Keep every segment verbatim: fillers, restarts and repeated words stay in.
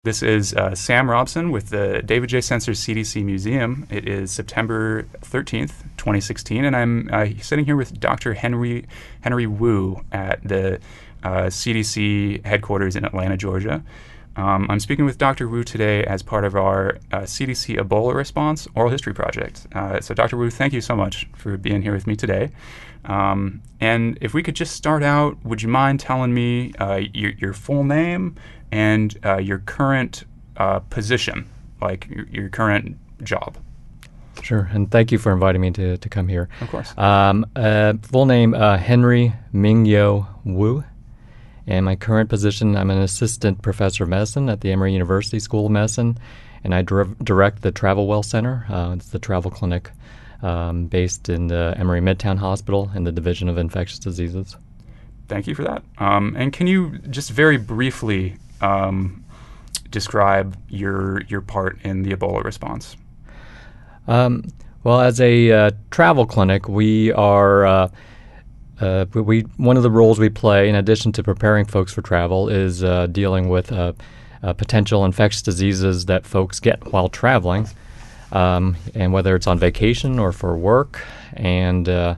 This is uh, Sam Robson with the David J. Sensor C D C Museum. It is September thirteenth, twenty sixteen, and I'm uh, sitting here with Doctor Henry Henry Wu at the uh, C D C headquarters in Atlanta, Georgia. Um, I'm speaking with Doctor Wu today as part of our uh, C D C Ebola Response Oral History Project. Uh, so, Doctor Wu, thank you so much for being here with me today. Um, and if we could just start out, would you mind telling me uh, your, your full name and uh, your current uh, position, like your, your current job? Sure, and thank you for inviting me to, to come here. Of course. Um, uh, full name, uh, Henry Mingyo Wu. And my current position, I'm an assistant professor of medicine at the Emory University School of Medicine, and I dir- direct the Travel Well Center. Uh, it's the travel clinic um, based in the Emory Midtown Hospital in the Division of Infectious Diseases. Thank you for that. Um, and can you just very briefly um, describe your your part in the Ebola response? Um, well, as a uh, travel clinic, we are... Uh, Uh, we one of the roles we play, in addition to preparing folks for travel, is uh, dealing with uh, uh, potential infectious diseases that folks get while traveling, um, and whether it's on vacation or for work. And uh,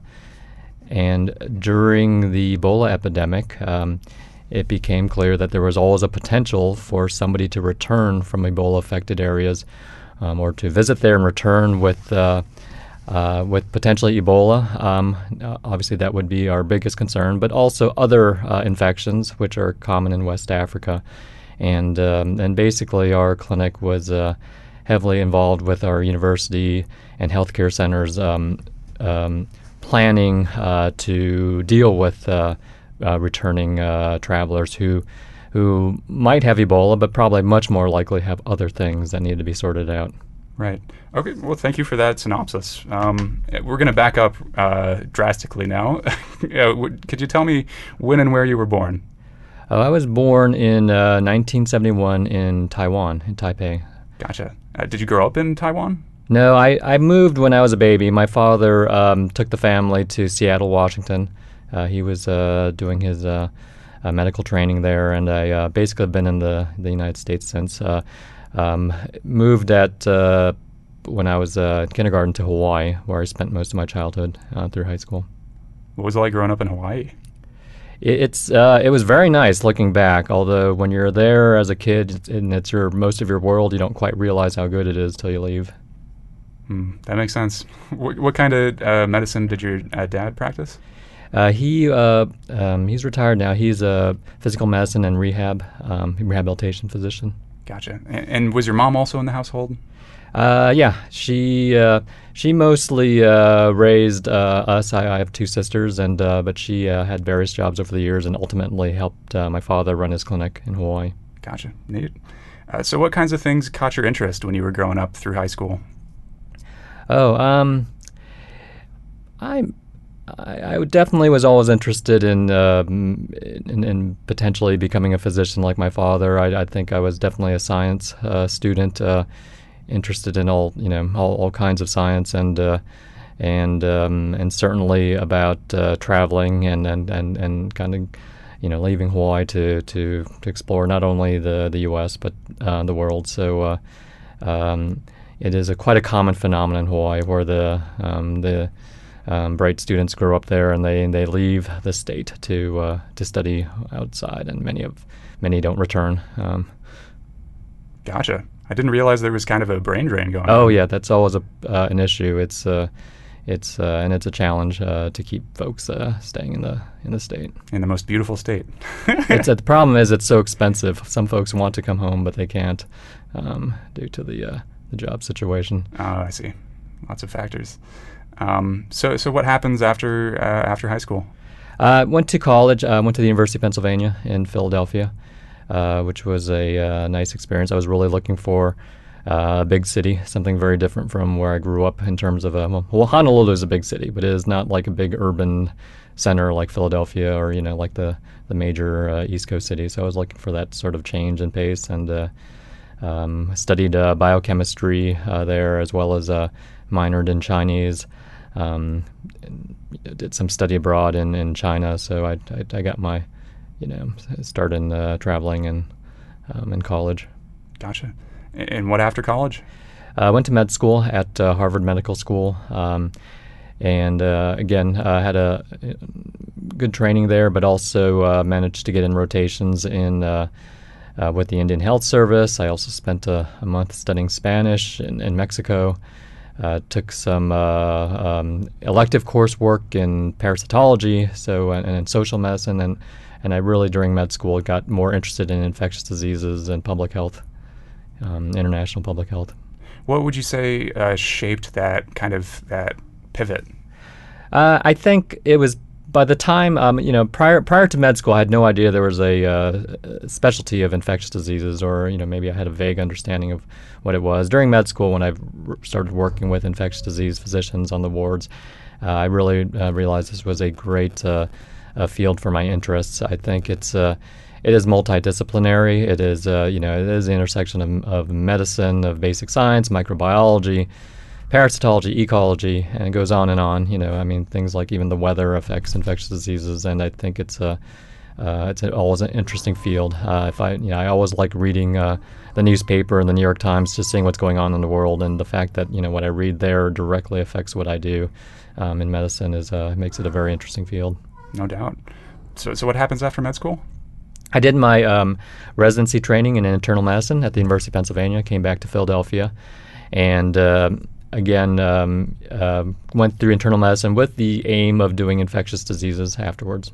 and during the Ebola epidemic, um, it became clear that there was always a potential for somebody to return from Ebola-affected areas, um, or to visit there and return with. Uh, Uh, with potentially Ebola. Um, uh, obviously, that would be our biggest concern, but also other uh, infections, which are common in West Africa. And um, and basically, our clinic was uh, heavily involved with our university and healthcare centers um, um, planning uh, to deal with uh, uh, returning uh, travelers who who might have Ebola, but probably much more likely have other things that need to be sorted out. Right. Okay. Well, thank you for that synopsis. Um, we're going to back up uh, drastically now. uh, w- could you tell me when and where you were born? Uh, I was born in uh, nineteen seventy-one in Taiwan, in Taipei. Gotcha. Uh, did you grow up in Taiwan? No, I, I moved when I was a baby. My father um, took the family to Seattle, Washington. Uh, he was uh, doing his uh, uh, medical training there, and I uh, basically have been in the, the United States since. Uh, Um, moved at uh, when I was uh, in kindergarten to Hawaii, where I spent most of my childhood uh, through high school. What was it like growing up in Hawaii? It, it's uh, it was very nice looking back. Although when you're there as a kid it's, and it's your most of your world, you don't quite realize how good it is till you leave. Hmm, that makes sense. What, what kind of uh, medicine did your uh, dad practice? Uh, he uh, um, he's retired now. He's a physical medicine and rehab um, rehabilitation physician. Gotcha. And, and was your mom also in the household? Uh, yeah, she uh, she mostly uh, raised uh, us. I, I have two sisters, and uh, but she uh, had various jobs over the years, and ultimately helped uh, my father run his clinic in Hawaii. Gotcha. Neat. Uh, so, what kinds of things caught your interest when you were growing up through high school? Oh, um, I. I, I definitely was always interested in, uh, in in potentially becoming a physician like my father. I, I think I was definitely a science uh, student, uh, interested in all you know all, all kinds of science, and uh, and um, and certainly about uh, traveling and, and, and, and kind of you know leaving Hawaii to, to, to explore not only the, the U S but uh, the world. So uh, um, it is a quite a common phenomenon in Hawaii where the um, the Um, bright students grow up there and they they leave the state to uh, to study outside, and many of many don't return. Um, gotcha. I didn't realize there was kind of a brain drain going oh on. yeah, that's always a uh, an issue. It's uh, it's uh, and it's a challenge uh, to keep folks uh, staying in the in the state. In the most beautiful state. it's uh, the problem is it's so expensive. Some folks want to come home, but they can't um, due to the uh, the job situation. Oh, I see. Lots of factors. Um, so, so what happens after uh, after high school? I uh, went to college. I uh, went to the University of Pennsylvania in Philadelphia, uh, which was a uh, nice experience. I was really looking for uh, a big city, something very different from where I grew up in terms of, uh, well, well, Honolulu is a big city, but it is not like a big urban center like Philadelphia or, you know, like the, the major uh, East Coast cities. So I was looking for that sort of change and pace, and uh, um, studied uh, biochemistry uh, there, as well as uh, minored in Chinese. Um, did some study abroad in, in China, so I, I, I got my, you know, start in uh, traveling and um, in college. Gotcha. And what after college? I uh, went to med school at uh, Harvard Medical School, um, and uh, again, I uh, had a good training there, but also uh, managed to get in rotations in uh, uh, with the Indian Health Service. I also spent a, a month studying Spanish in, in Mexico. Uh, took some uh, um, elective coursework in parasitology, so and, and in social medicine, and and I really during med school got more interested in infectious diseases and public health, um, international public health. What would you say uh, shaped that kind of that pivot? Uh, I think it was by the time um, you know prior prior to med school, I had no idea there was a uh, specialty of infectious diseases, or you know maybe I had a vague understanding of what it was. During med school, when I r- started working with infectious disease physicians on the wards, uh, I really uh, realized this was a great uh, uh, field for my interests. I think it's uh, it is multidisciplinary. It is uh, you know it is the intersection of, of medicine, of basic science, microbiology, parasitology, ecology, and it goes on and on. You know, I mean, things like even the weather affects infectious diseases, and I think it's a uh, it's a, always an interesting field. Uh, if I, you know, I always like reading uh, the newspaper and the New York Times, just seeing what's going on in the world, and the fact that you know what I read there directly affects what I do um, in medicine is uh, makes it a very interesting field. No doubt. So, so what happens after med school? I did my um, residency training in internal medicine at the University of Pennsylvania. Came back to Philadelphia, and uh, Again, um, uh, went through internal medicine with the aim of doing infectious diseases afterwards.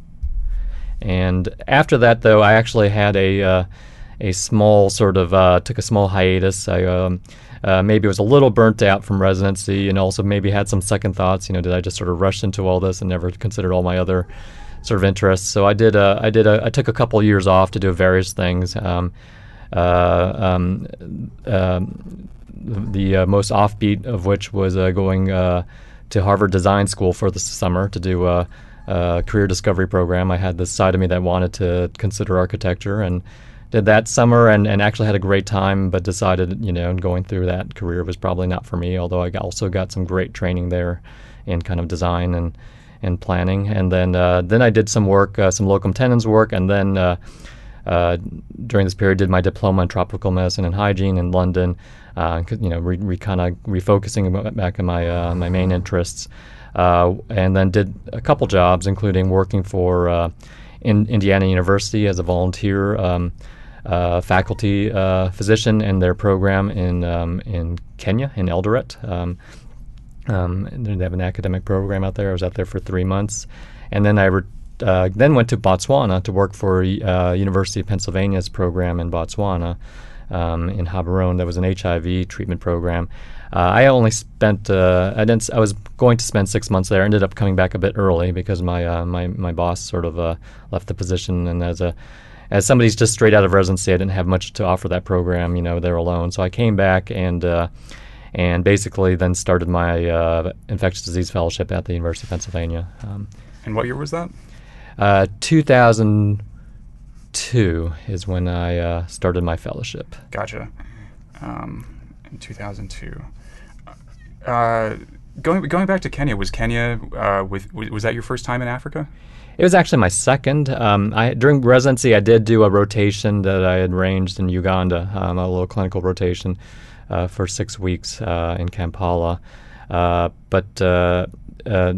And after that, though, I actually had a uh, a small sort of uh, took a small hiatus. I um, uh, maybe was a little burnt out from residency, and also maybe had some second thoughts. You know, did I just sort of rush into all this and never considered all my other sort of interests? So I did. Uh, I did. A, I took a couple of years off to do various things. Um, uh, um, um, The uh, most offbeat of which was uh, going uh, to Harvard Design School for the summer to do a, a career discovery program. I had this side of me that wanted to consider architecture, and did that summer, and, and actually had a great time, but decided, you know, going through that career was probably not for me, although I also got some great training there in kind of design and, and planning. And then uh, then I did some work, uh, some locum tenens work, and then uh, uh, during this period did my diploma in tropical medicine and hygiene in London. Uh, you know, re, re kind of refocusing back on my uh, my main interests, uh, and then did a couple jobs, including working for uh, in Indiana University as a volunteer um, uh, faculty uh, physician in their program in um, in Kenya, in Eldoret. Um, um, they have an academic program out there. I was out there for three months, and then I re- uh, then went to Botswana to work for uh, University of Pennsylvania's program in Botswana. Um, in Gaborone, there was an H I V treatment program. Uh, I only spent, uh, I didn't, I was going to spend six months there. Ended up coming back a bit early because my uh, my my boss sort of uh, left the position, and as a as somebody's just straight out of residency, I didn't have much to offer that program. You know, there alone. So I came back and uh, and basically then started my uh, infectious disease fellowship at the University of Pennsylvania. Um, and what year was that? Uh, two thousand. Two is when I uh, started my fellowship. Gotcha. Um, in two thousand two. Uh, going going back to Kenya, was Kenya uh, with was, was that your first time in Africa? It was actually my second. Um, I during residency, I did do a rotation that I had arranged in Uganda, um, a little clinical rotation uh, for six weeks uh, in Kampala. Uh, but uh, uh,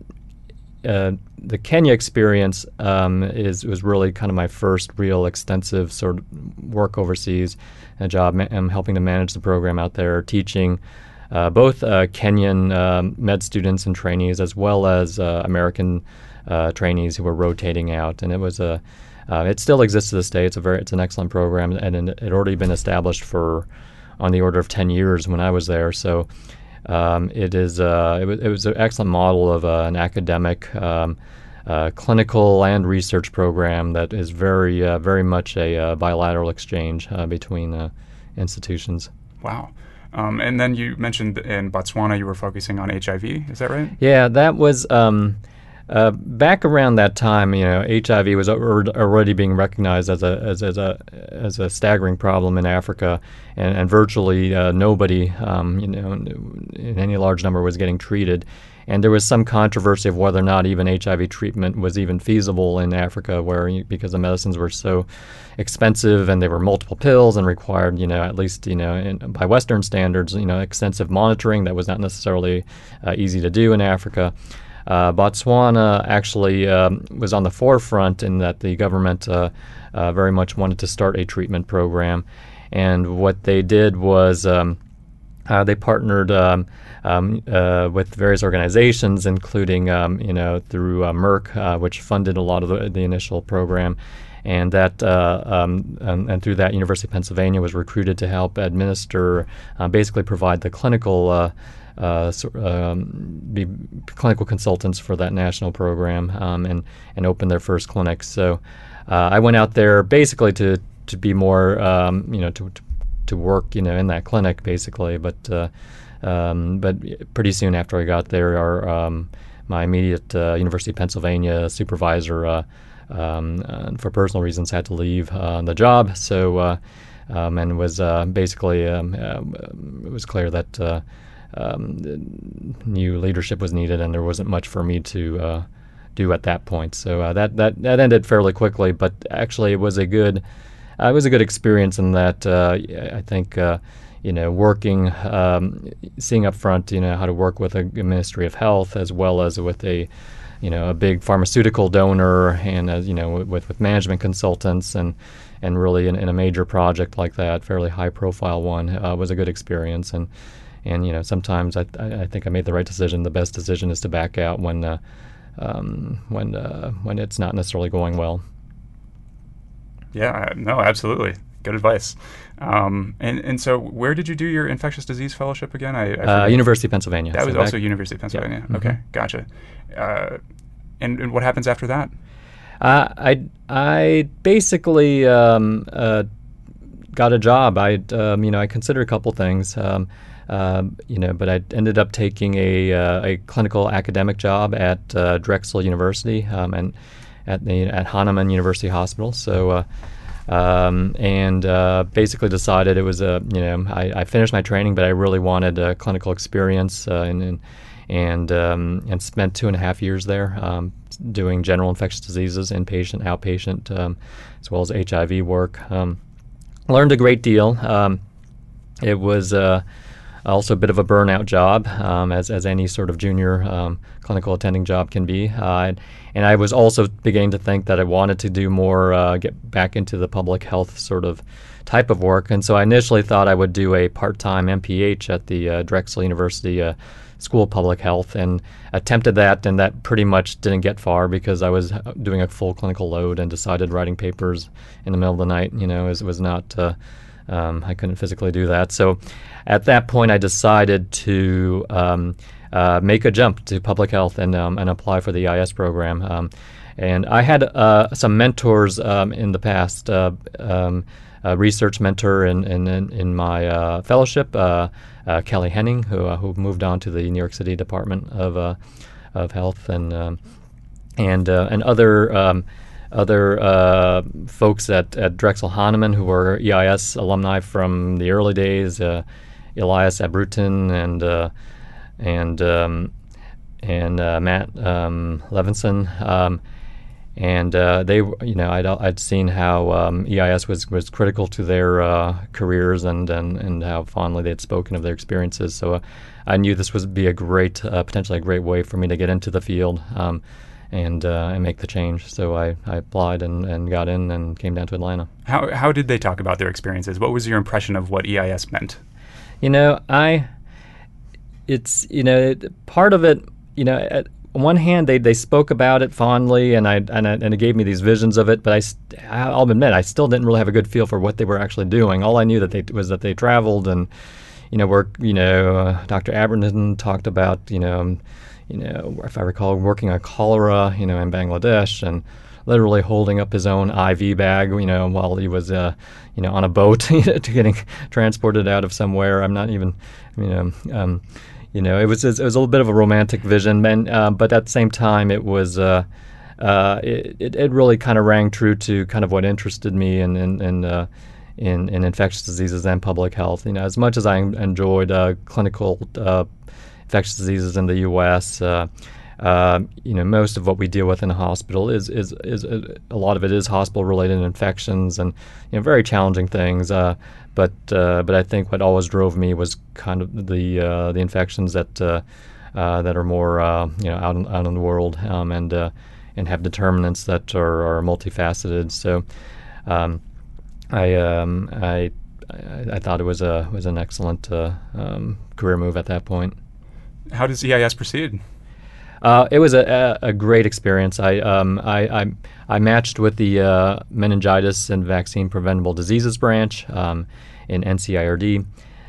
uh, the Kenya experience um, is was really kind of my first real extensive sort of work overseas, a job. Ma- I'm helping to manage the program out there, teaching uh, both uh, Kenyan um, med students and trainees, as well as uh, American uh, trainees who were rotating out. And it was a uh, it still exists to this day. It's a very it's an excellent program, and it had already been established for on the order of ten years when I was there. So. Um, it is uh, it, was, it was an excellent model of uh, an academic, um, uh, clinical, and research program that is very uh, very much a uh, bilateral exchange uh, between uh, institutions. Wow. Um, and then you mentioned in Botswana you were focusing on H I V. Is that right? Yeah, that was um, uh, back around that time. You know, H I V was already being recognized as a as, as a as a staggering problem in Africa, and, and virtually uh, nobody, um, you know, in any large number was getting treated. and there was some controversy of whether or not even H I V treatment was even feasible in Africa, where you- because the medicines were so expensive and they were multiple pills and required, you know, at least, you know, in, by Western standards, you know, extensive monitoring that was not necessarily uh, easy to do in Africa. Uh, Botswana actually um, was on the forefront in that the government uh, uh, very much wanted to start a treatment program. And what they did was um, uh, they partnered um, um, uh, with various organizations, including, um, you know, through uh, Merck, uh, which funded a lot of the, the initial program. And that, uh, um, and, and through that, University of Pennsylvania was recruited to help administer, uh, basically provide the clinical uh, Uh, so, um, be clinical consultants for that national program, um, and and open their first clinic. So uh, I went out there basically to to be more, um, you know, to, to to work, you know, in that clinic basically. But uh, um, but pretty soon after I got there, our um, my immediate uh, University of Pennsylvania supervisor, uh, um, uh, for personal reasons, had to leave uh, the job. So uh, um, and was uh, basically um, uh, it was clear that. Uh, Um, new leadership was needed, and there wasn't much for me to uh, do at that point. So uh, that that that ended fairly quickly. But actually, it was a good uh, it was a good experience in that uh, I think uh, you know working um, seeing up front you know how to work with a Ministry of Health as well as with a you know a big pharmaceutical donor, and uh, you know with with management consultants, and and really in, in a major project like that, fairly high profile one, uh, was a good experience. And And you know, sometimes I, I I think I made the right decision. The best decision is to back out when uh, um, when uh, when it's not necessarily going well. Yeah, no, absolutely. Good advice. Um, and and so, where did you do your infectious disease fellowship again? I, I uh, University of Pennsylvania. That so was back, also University of Pennsylvania. Yeah. Okay, Mm-hmm. gotcha. Uh, and, and what happens after that? Uh, I I basically um, uh, got a job. I um, you know I considered a couple things. Um, Um, you know, but I ended up taking a uh, a clinical academic job at uh, Drexel University, um, and at the at Hahnemann University Hospital. So, uh, um, and uh, basically decided it was a you know I, I finished my training, but I really wanted a clinical experience, uh, and and and, um, and spent two and a half years there um, doing general infectious diseases, inpatient, outpatient, um, as well as H I V work. Um, learned a great deal. Um, it was. Uh, Also, a bit of a burnout job, um, as as any sort of junior um, clinical attending job can be. Uh, and, and I was also beginning to think that I wanted to do more, uh, get back into the public health sort of type of work. And so I initially thought I would do a part-time M P H at the uh, Drexel University uh, School of Public Health, and attempted that, and that pretty much didn't get far because I was doing a full clinical load and decided writing papers in the middle of the night, you know, was, was not... Uh, Um, I couldn't physically do that. So at that point, I decided to um, uh, make a jump to public health and um, and apply for the E I S program. Um, and I had uh, some mentors um, in the past, uh, um, a research mentor in, in, in my uh, fellowship, uh, uh, Kelly Henning, who, uh, who moved on to the New York City Department of, uh, of Health, and, um, and, uh, and other um, Other uh, folks at, at Drexel Hahnemann who were E I S alumni from the early days, uh, Elias Abrutin and uh, and um, and uh, Matt um, Levinson, um, and uh, they, you know, I'd I'd seen how um, E I S was, was critical to their uh, careers, and, and and how fondly they had spoken of their experiences. So uh, I knew this would be a great, uh, potentially a great way for me to get into the field. Um, And, uh, and make the change. So I, I applied and, and got in and came down to Atlanta. How how did they talk about their experiences? What was your impression of what E I S meant? You know, I, it's, you know, it, part of it, you know, at one hand, they, they spoke about it fondly, and I, and, I, and it gave me these visions of it, but I, st- I'll admit, I still didn't really have a good feel for what they were actually doing. All I knew that they was that they traveled and, you know, work, you know, uh, Doctor Aberdeen talked about, you know, you know, if I recall, working on cholera, you know, in Bangladesh, and literally holding up his own I V bag, you know, while he was, uh, you know, on a boat, you know, to getting transported out of somewhere. I'm not even, you know, um, you know, it was it was a little bit of a romantic vision, and, uh, but at the same time, it was, uh, uh, it, it it really kind of rang true to kind of what interested me in in in, uh, in in infectious diseases and public health. You know, as much as I enjoyed uh, clinical. Uh, infectious diseases in the U S. Uh, uh, you know, most of what we deal with in a hospital is is is a, a lot of it is hospital-related infections and you know very challenging things. Uh, but uh, but I think what always drove me was kind of the uh, the infections that uh, uh, that are more uh, you know out in, out in the world um, and uh, and have determinants that are, are multifaceted. So um, I um, I. I, I thought it was a was an excellent uh, um, career move at that point. How does E I S proceed? Uh, it was a, a, a great experience. I, um, I, I I matched with the uh, meningitis and vaccine preventable diseases branch um, in N C I R D,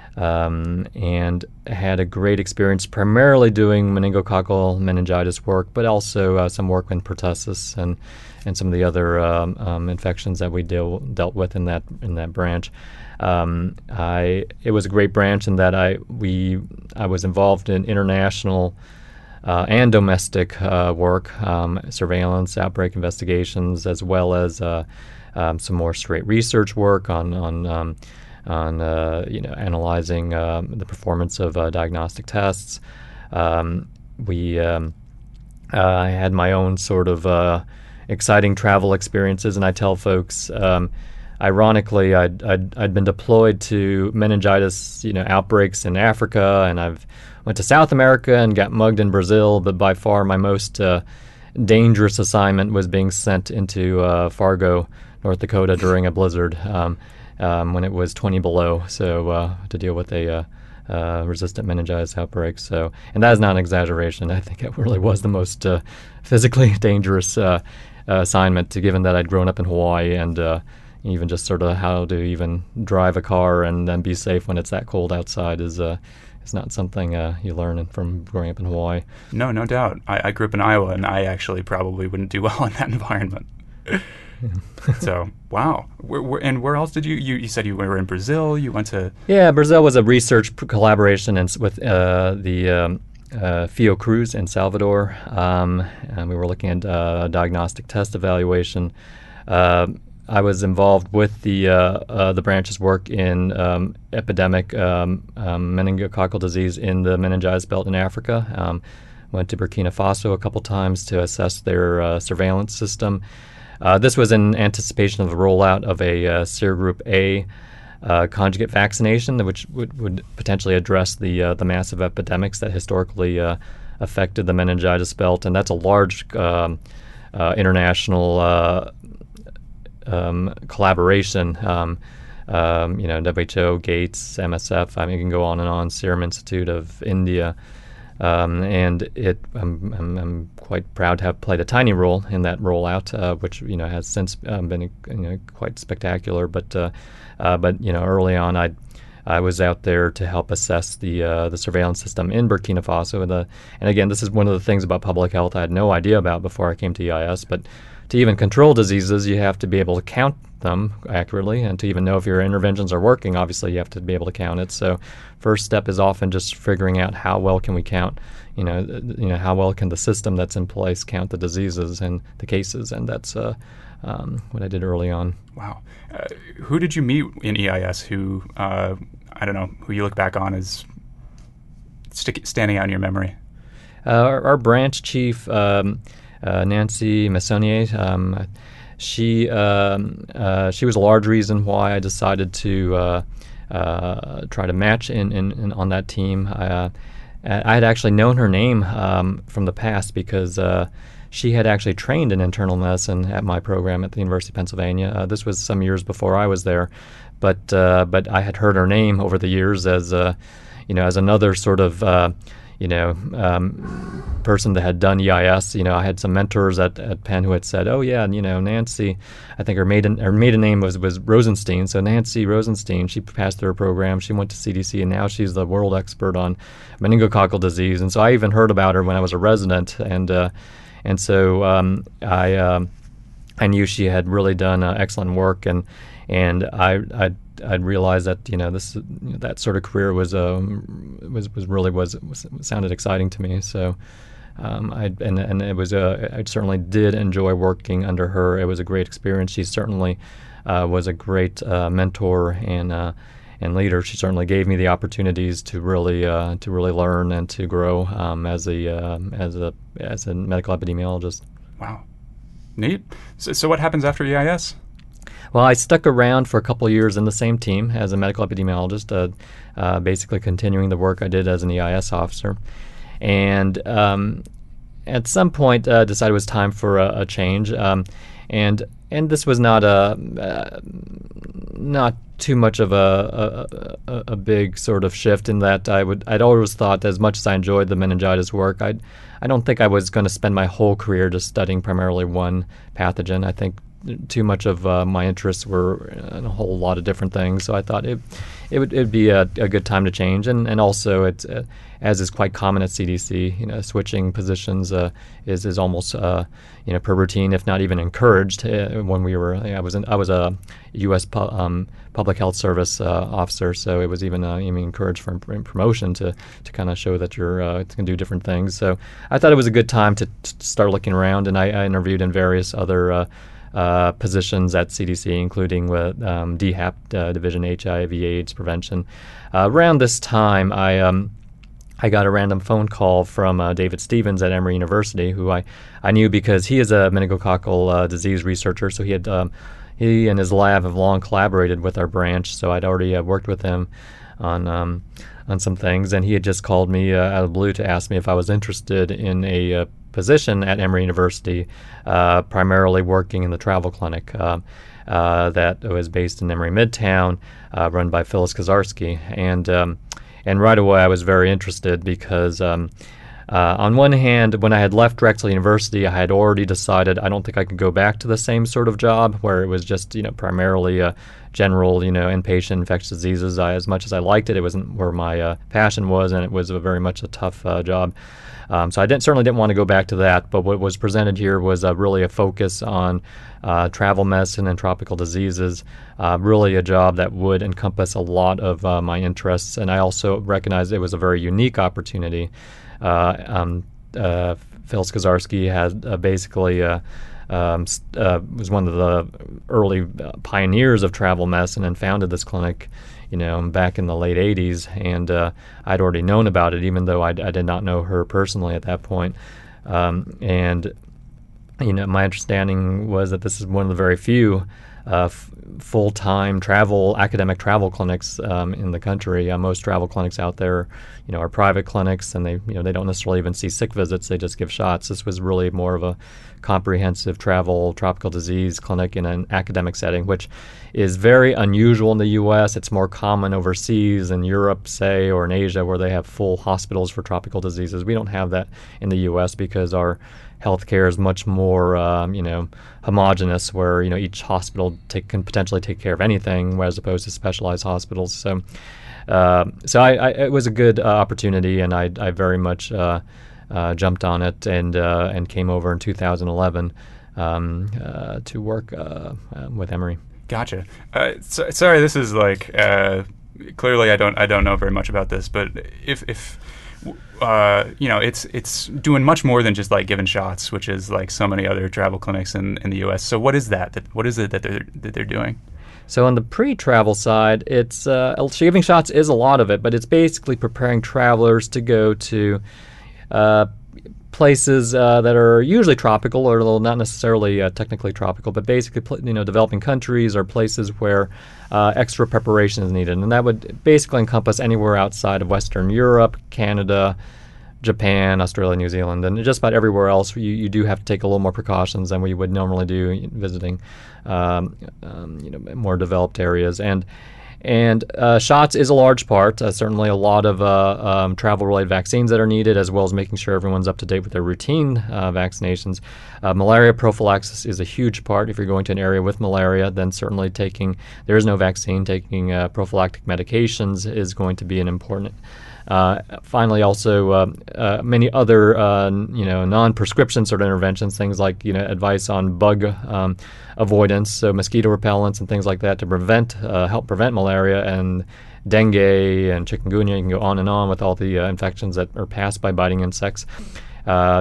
um, and had a great experience, primarily doing meningococcal meningitis work, but also uh, some work in pertussis and and some of the other um, um, infections that we deal, dealt with in that in that branch. Um, I it was a great branch in that I we I was involved in international uh, and domestic uh, work, um, surveillance, outbreak investigations, as well as uh, um, some more straight research work on on um, on uh, you know analyzing um, the performance of uh, diagnostic tests. Um, we um, uh, I had my own sort of uh, exciting travel experiences, and I tell folks. Um, Ironically, I'd, I'd I'd been deployed to meningitis, you know, outbreaks in Africa, and I've went to South America and got mugged in Brazil. But by far, my most uh, dangerous assignment was being sent into uh, Fargo, North Dakota, during a blizzard um, um, when it was twenty below. So uh, to deal with a uh, uh, resistant meningitis outbreak. So, and that is not an exaggeration. I think it really was the most uh, physically dangerous uh, uh, assignment, given that I'd grown up in Hawaii and. Uh, Even just sort of how to even drive a car and then be safe when it's that cold outside is uh, is not something uh, you learn from growing up in Hawaii. No, no doubt. I, I grew up in Iowa, and I actually probably wouldn't do well in that environment. So, wow. Where, where, and where else did you, you, you said you were in Brazil, you went to... Yeah, Brazil was a research p- collaboration in, with uh, the um, uh, Fiocruz in Salvador. Um, and we were looking at uh, diagnostic test evaluation. Uh, I was involved with the uh, uh, the branch's work in um, epidemic um, um, meningococcal disease in the meningitis belt in Africa. Um, went to Burkina Faso a couple times to assess their uh, surveillance system. Uh, this was in anticipation of the rollout of a uh, serogroup A uh, conjugate vaccination, which would, would potentially address the uh, the massive epidemics that historically uh, affected the meningitis belt, and that's a large um, uh, international uh, Um, collaboration, um, um, you know, W H O, Gates, M S F. I mean, you can go on and on. Serum Institute of India, um, and it. I'm, I'm, I'm quite proud to have played a tiny role in that rollout, uh, which you know has since um, been you know quite spectacular. But uh, uh, but you know, early on, I I was out there to help assess the uh, the surveillance system in Burkina Faso. And, the, and again, this is one of the things about public health I had no idea about before I came to E I S, but. To even control diseases, you have to be able to count them accurately, and to even know if your interventions are working, obviously you have to be able to count it. So, first step is often just figuring out how well can we count. You know, th- you know how well can the system that's in place count the diseases and the cases, and that's uh, um, what I did early on. Wow, uh, who did you meet in E I S? Who uh, I don't know, who you look back on as stick- standing out in your memory? Uh, our, our branch chief. Um, Uh, Nancy Messonnier, um, she um, uh, she was a large reason why I decided to uh, uh, try to match in, in, in on that team. Uh, I had actually known her name um, from the past because uh, she had actually trained in internal medicine at my program at the University of Pennsylvania. Uh, this was some years before I was there, but uh, but I had heard her name over the years as uh, you know as another sort of uh, you know, um, person that had done E I S. You know, I had some mentors at, at Penn who had said, "Oh yeah, you know, Nancy, I think her maiden her maiden name was was Rosenstein. So Nancy Rosenstein, she passed through her program. She went to C D C, and now she's the world expert on meningococcal disease. And so I even heard about her when I was a resident, and uh, and so um, I um, I knew she had really done uh, excellent work, and and I I. I'd realized that you know this you know, that sort of career was um, was was really was, was sounded exciting to me. So um, I and and it was uh, I certainly did enjoy working under her. It was a great experience. She certainly uh, was a great uh, mentor and uh, and leader. She certainly gave me the opportunities to really uh, to really learn and to grow um, as a uh, as a as a medical epidemiologist. Wow, neat. So, so what happens after E I S? Well, I stuck around for a couple of years in the same team as a medical epidemiologist, uh, uh, basically continuing the work I did as an E I S officer. And um, at some point, uh, decided it was time for a, a change. Um, and and this was not a uh, not too much of a, a, a, a big sort of shift in that I would I'd always thought, as much as I enjoyed the meningitis work, I I don't think I was going to spend my whole career just studying primarily one pathogen. I think too much of uh, my interests were in a whole lot of different things. So I thought it it would it'd be a, a good time to change, and and also it's uh, as is quite common at C D C, you know, switching positions uh, is is almost uh, you know per routine, if not even encouraged. Uh, when we were, I was in, I was a U S pu- um, public health service uh, officer, so it was even uh, even encouraged for promotion to to kind of show that you're uh, can do different things. So I thought it was a good time to, to start looking around, and I, I interviewed in various other Uh, Uh, positions at C D C, including with um, D HAP, uh, Division H I V AIDS Prevention. Uh, around this time, I um, I got a random phone call from uh, David Stevens at Emory University, who I, I knew because he is a meningococcal uh, disease researcher. So he had um, he and his lab have long collaborated with our branch. So I'd already uh, worked with him on um, on some things, and he had just called me uh, out of the blue to ask me if I was interested in a uh, position at Emory University, uh, primarily working in the travel clinic uh, uh, that was based in Emory Midtown, uh, run by Phyllis Kozarski. And um, and right away I was very interested because um, uh, on one hand, when I had left Drexel University, I had already decided I don't think I could go back to the same sort of job where it was just, you know, primarily a general, you know, inpatient infectious diseases. I, as much as I liked it, it wasn't where my uh, passion was, and it was a very much a tough uh, job. Um, so I didn't, certainly didn't want to go back to that, but what was presented here was uh, really a focus on uh, travel medicine and tropical diseases, uh, really a job that would encompass a lot of uh, my interests, and I also recognized it was a very unique opportunity. Uh, um, uh, Phil Kozarski had uh, basically uh, um, uh, was one of the early uh, pioneers of travel medicine and founded this clinic, you know, back in the late eighties, and uh, I'd already known about it, even though I, I did not know her personally at that point. Um, and, you know, my understanding was that this is one of the very few uh, f- full-time travel, academic travel clinics um, in the country. Uh, most travel clinics out there, you know, are private clinics, and they, you know, they don't necessarily even see sick visits. They just give shots. This was really more of a comprehensive travel tropical disease clinic in an academic setting, which is very unusual in the U S. It's more common overseas in Europe, say, or in Asia, where they have full hospitals for tropical diseases. We don't have that in the U S because our healthcare is much more, um, you know, homogenous, where, you know, each hospital take, can potentially take care of anything, as opposed to specialized hospitals. So, uh, so I, I, it was a good uh, opportunity, and I, I very much uh, uh, jumped on it and uh, and came over in two thousand eleven um, uh, to work uh, uh, with Emory. Gotcha. Uh, so, sorry, this is like uh, clearly I don't I don't know very much about this, but if if uh, you know, it's it's doing much more than just like giving shots, which is like so many other travel clinics in, in the U S. So what is that? that what is it that they're that they're doing? So on the pre-travel side, it's uh, giving shots is a lot of it, but it's basically preparing travelers to go to uh, places uh, that are usually tropical, or not necessarily uh, technically tropical, but basically, you know, developing countries or places where uh, extra preparation is needed, and that would basically encompass anywhere outside of Western Europe, Canada, Japan, Australia, New Zealand, and just about everywhere else. You, you do have to take a little more precautions than we would normally do visiting, um, um, you know, more developed areas. And And uh, shots is a large part. Uh, certainly a lot of uh, um, travel-related vaccines that are needed, as well as making sure everyone's up to date with their routine uh, vaccinations. Uh, malaria prophylaxis is a huge part. If you're going to an area with malaria, then certainly taking, there is no vaccine, taking uh, prophylactic medications is going to be an important. Uh, finally, also uh, uh, many other uh, you know non-prescription sort of interventions, things like you know advice on bug um, avoidance, so mosquito repellents and things like that to prevent uh, help prevent malaria and dengue and chikungunya. You can go on and on with all the uh, infections that are passed by biting insects. Uh,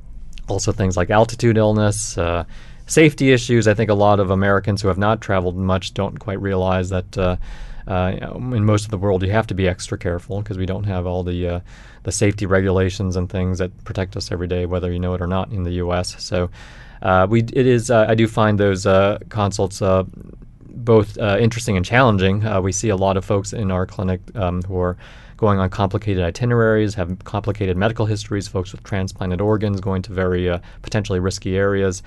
also, things like altitude illness. Uh, Safety issues. I think a lot of Americans who have not traveled much don't quite realize that uh, uh, in most of the world, you have to be extra careful because we don't have all the uh, the safety regulations and things that protect us every day, whether you know it or not, in the U S. So uh, we it is uh, I do find those uh, consults uh, both uh, interesting and challenging. Uh, we see a lot of folks in our clinic um, who are going on complicated itineraries, have complicated medical histories, folks with transplanted organs going to very uh, potentially risky areas.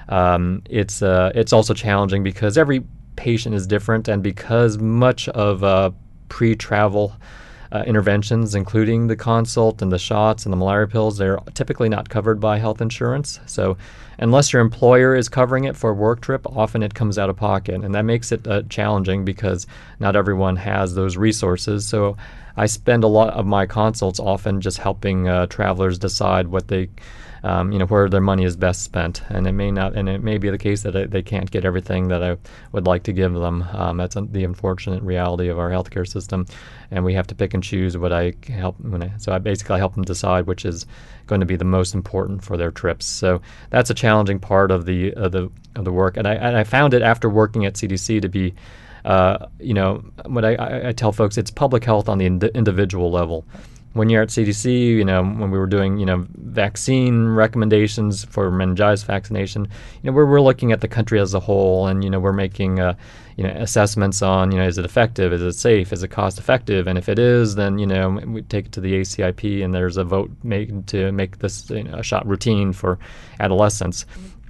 Um, it's uh, it's also challenging because every patient is different, and because much of uh, pre-travel uh, interventions, including the consult and the shots and the malaria pills, they're typically not covered by health insurance. So unless your employer is covering it for a work trip, often it comes out of pocket, and that makes it uh, challenging because not everyone has those resources. So I spend a lot of my consults often just helping uh, travelers decide what they Um, you know, where their money is best spent, and it may not, and it may be the case that they can't get everything that I would like to give them. Um, that's un- the unfortunate reality of our healthcare system, and we have to pick and choose what I help. When I, so I basically help them decide which is going to be the most important for their trips. So that's a challenging part of the of the of the work, and I and I found it after working at C D C to be, uh, you know, what I, I, I tell folks, it's public health on the ind- individual level. When you're at C D C, you know, when we were doing, you know, vaccine recommendations for meningitis vaccination, you know, we're, we're looking at the country as a whole, and, you know, we're making, uh, you know, assessments on, you know, is it effective? Is it safe? Is it cost effective? And if it is, then, you know, we take it to the A C I P, and there's a vote made to make this, you know, a shot routine for adolescents.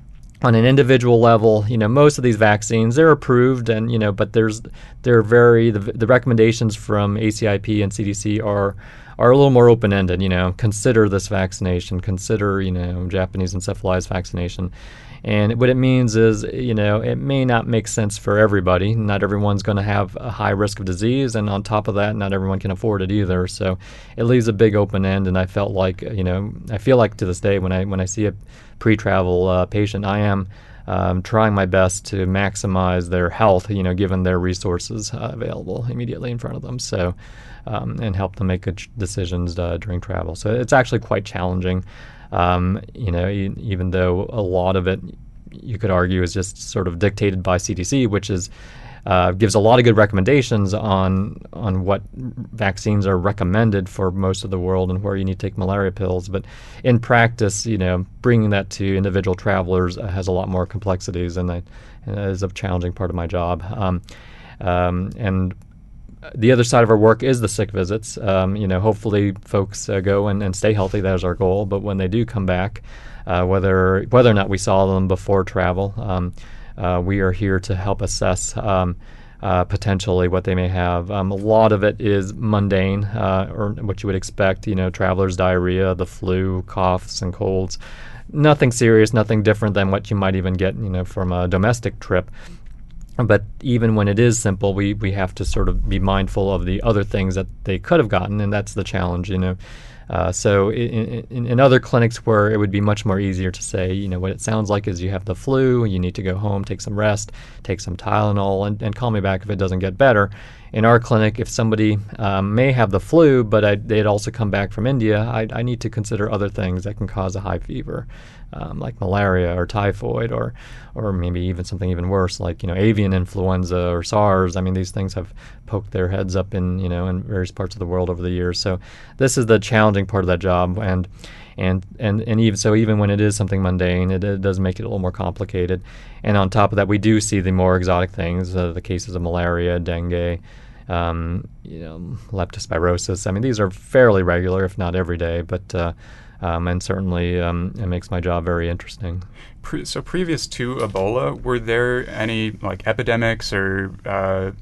On an individual level, you know, most of these vaccines, they're approved, and, you know, but there's, they're very, the, the recommendations from A C I P and C D C are, are a little more open-ended. You know, consider this vaccination, consider, you know, Japanese encephalitis vaccination. And what it means is, you know, it may not make sense for everybody. Not everyone's going to have a high risk of disease, and on top of that, not everyone can afford it either. So it leaves a big open end, and I felt like, you know, I feel like to this day when I when I see a pre-travel uh, patient, I am um, trying my best to maximize their health, you know, given their resources uh, available immediately in front of them. So Um, and help them make good decisions uh, during travel. So it's actually quite challenging, um, you know, e- even though a lot of it, you could argue, is just sort of dictated by C D C, which is uh, gives a lot of good recommendations on on what vaccines are recommended for most of the world and where you need to take malaria pills. But in practice, you know, bringing that to individual travelers uh, has a lot more complexities, and that uh, is a challenging part of my job. Um, um, and The other side of our work is the sick visits. Um, you know, hopefully folks uh, go and, and stay healthy. That is our goal. But when they do come back, uh, whether whether or not we saw them before travel, um, uh, we are here to help assess um, uh, potentially what they may have. Um, a lot of it is mundane, uh, or what you would expect. You know, travelers' diarrhea, the flu, coughs, and colds. Nothing serious, nothing different than what you might even get, you know, from a domestic trip. But even when it is simple, we, we have to sort of be mindful of the other things that they could have gotten, and that's the challenge, you know. Uh, so in, in, in other clinics where it would be much more easier to say, you know, what it sounds like is you have the flu, you need to go home, take some rest, take some Tylenol, and, and call me back if it doesn't get better. In our clinic, if somebody um, may have the flu, but I, they'd also come back from India, I, I need to consider other things that can cause a high fever, um, like malaria or typhoid, or or maybe even something even worse, like, you know, avian influenza or SARS. I mean, these things have poked their heads up in, you know, in various parts of the world over the years. So this is the challenging part of that job, and and and and even so, even when it is something mundane, it, it does make it a little more complicated. And on top of that, we do see the more exotic things, uh, the cases of malaria, dengue, um, you know, leptospirosis. I mean, these are fairly regular, if not every day, but uh, um, and certainly um, it makes my job very interesting. Pre- so previous to Ebola, were there any like epidemics or uh,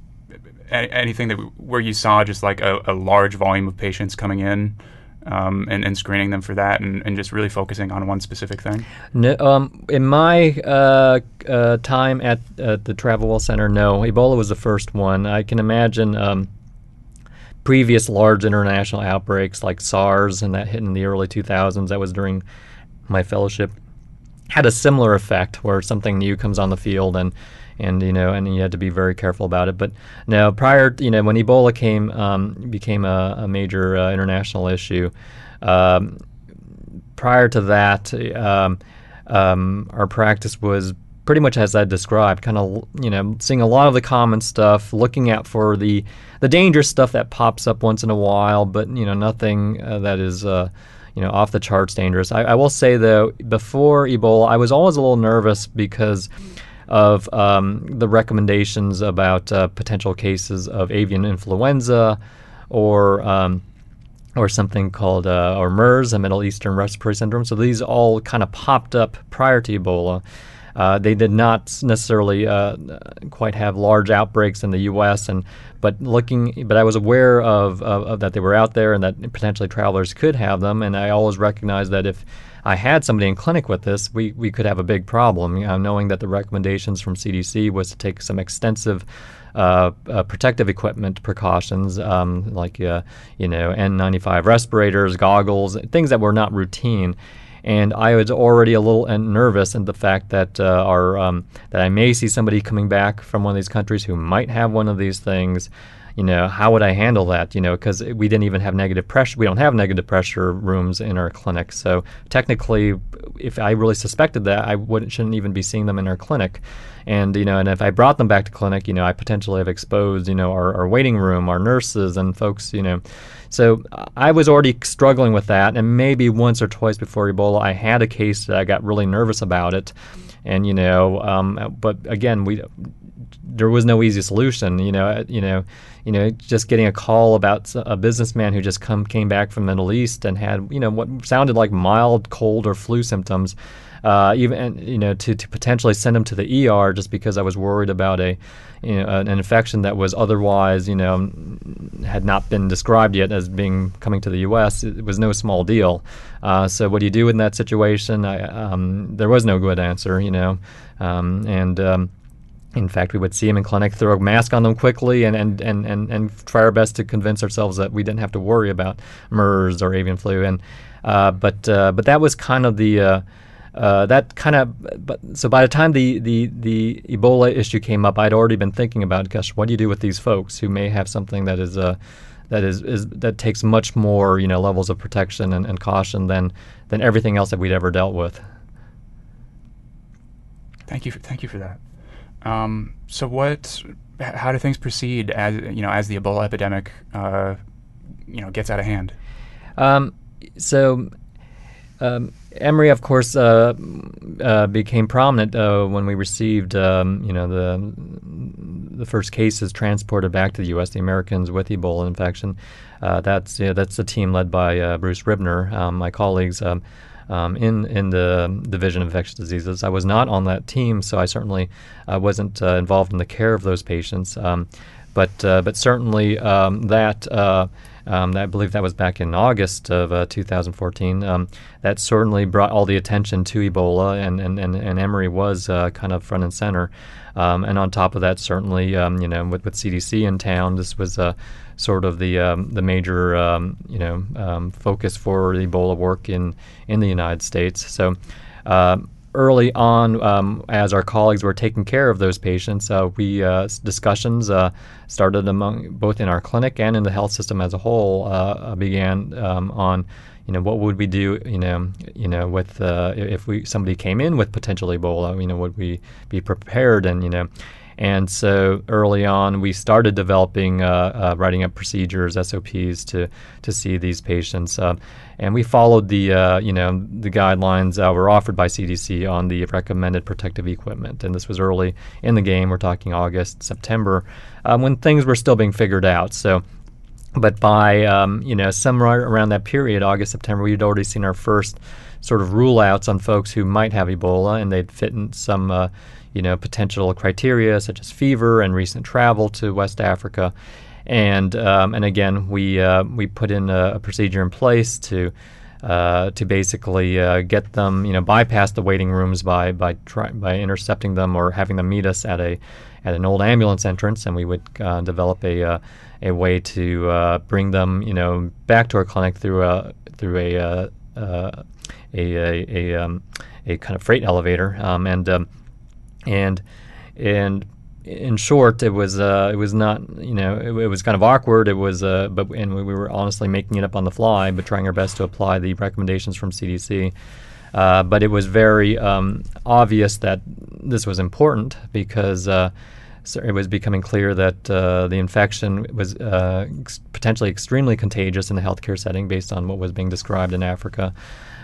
a- anything that w- where you saw just like a, a large volume of patients coming in? Um, and, and screening them for that, and, and just really focusing on one specific thing? No, um, in my uh, uh, time at, at the Travel Well Center, no. Ebola was the first one. I can imagine um, previous large international outbreaks like SARS, and that hit in the early two thousands. That was during my fellowship. Had a similar effect where something new comes on the field, and and you know, and you had to be very careful about it. But no, prior, you know, when Ebola came, um, became a, a major uh, international issue. Um, prior to that, um, um, our practice was pretty much as I described, kind of, you know, seeing a lot of the common stuff, looking out for the the dangerous stuff that pops up once in a while, but, you know, nothing uh, that is, uh, you know, off the charts dangerous. I, I will say, though, before Ebola, I was always a little nervous because of um, the recommendations about uh, potential cases of avian influenza or um, or something called uh, or MERS, a Middle Eastern Respiratory Syndrome. So these all kind of popped up prior to Ebola. Uh, they did not necessarily uh, quite have large outbreaks in the U S and but looking, but I was aware of, of, of that they were out there and that potentially travelers could have them. And I always recognized that if I had somebody in clinic with this, we, we could have a big problem. You know, knowing that the recommendations from C D C was to take some extensive uh, uh, protective equipment precautions, um, like uh, you know N ninety-five respirators, goggles, things that were not routine. And I was already a little nervous in the fact that uh, our um, that I may see somebody coming back from one of these countries who might have one of these things. You know, how would I handle that? You know, because we didn't even have negative pressure. We don't have negative pressure rooms in our clinic. So technically, if I really suspected that, I wouldn't shouldn't even be seeing them in our clinic. And you know, and if I brought them back to clinic, you know, I potentially have exposed, you know, our, our waiting room, our nurses, and folks, you know. So I was already struggling with that, and maybe once or twice before Ebola, I had a case that I got really nervous about it, and you know, um, but again, we there was no easy solution. You know, you know, you know, just getting a call about a businessman who just come came back from the Middle East and had you know what sounded like mild cold or flu symptoms. Uh, even you know to, to potentially send him to the E R just because I was worried about a you know an infection that was otherwise you know had not been described yet as being coming to the U S. It was no small deal. Uh, so what do you do in that situation? I, um, there was no good answer, you know, um, and. Um, In fact, we would see him in clinic, throw a mask on them quickly, and, and, and, and, and try our best to convince ourselves that we didn't have to worry about MERS or avian flu. And uh, but uh, but that was kind of the uh, uh, that kind of. But so by the time the, the, the Ebola issue came up, I'd already been thinking about, gosh, what do you do with these folks who may have something that is uh, that is, is that takes much more you know levels of protection and, and caution than than everything else that we'd ever dealt with. Thank you. For, thank you for that. Um, so what, how do things proceed as, you know, as the Ebola epidemic, uh, you know, gets out of hand? Um, so, um, Emory, of course, uh, uh, became prominent, uh, when we received, um, you know, the, the first cases transported back to the U S, the Americans with Ebola infection. Uh, that's, you know, that's a team led by, uh, Bruce Ribner, um, my colleagues, um, Um, in in the Division of Infectious Diseases. I was not on that team, so I certainly uh, wasn't uh, involved in the care of those patients. Um, but uh, but certainly um, that uh, um, I believe that was back in August of uh, two thousand fourteen. Um, that certainly brought all the attention to Ebola, and and and, and Emory was uh, kind of front and center. Um, and on top of that, certainly um, you know with, with C D C in town, this was uh, sort of the um, the major um, you know um, focus for the Ebola work in in the United States. So uh, early on, um, as our colleagues were taking care of those patients, uh, we uh, discussions uh, started among both in our clinic and in the health system as a whole uh, began um, on. You know, what would we do? You know, you know, with uh, if we somebody came in with potential Ebola, you know, would we be prepared? And you know, and so early on, we started developing, uh, uh, writing up procedures, S O Ps to to see these patients, uh, and we followed the uh, you know the guidelines that were offered by C D C on the recommended protective equipment. And this was early in the game. We're talking August, September, um, when things were still being figured out. So. But by, um, you know, somewhere around that period, August, September, we had already seen our first sort of rule-outs on folks who might have Ebola, and they'd fit in some, uh, you know, potential criteria such as fever and recent travel to West Africa. And um, and again, we uh, we put in a, a procedure in place to uh, to basically uh, get them, you know, bypass the waiting rooms by by try, by intercepting them or having them meet us at a at an old ambulance entrance, and we would uh, develop a uh, a way to uh, bring them, you know, back to our clinic through a through a uh, uh, a a, a, um, a kind of freight elevator, um, and um, and and in short, it was uh, it was not, you know, it, it was kind of awkward. It was, uh, but and we, we were honestly making it up on the fly, but trying our best to apply the recommendations from C D C. Uh, but it was very um, obvious that this was important because uh, so it was becoming clear that uh, the infection was uh, ex- potentially extremely contagious in the healthcare setting based on what was being described in Africa.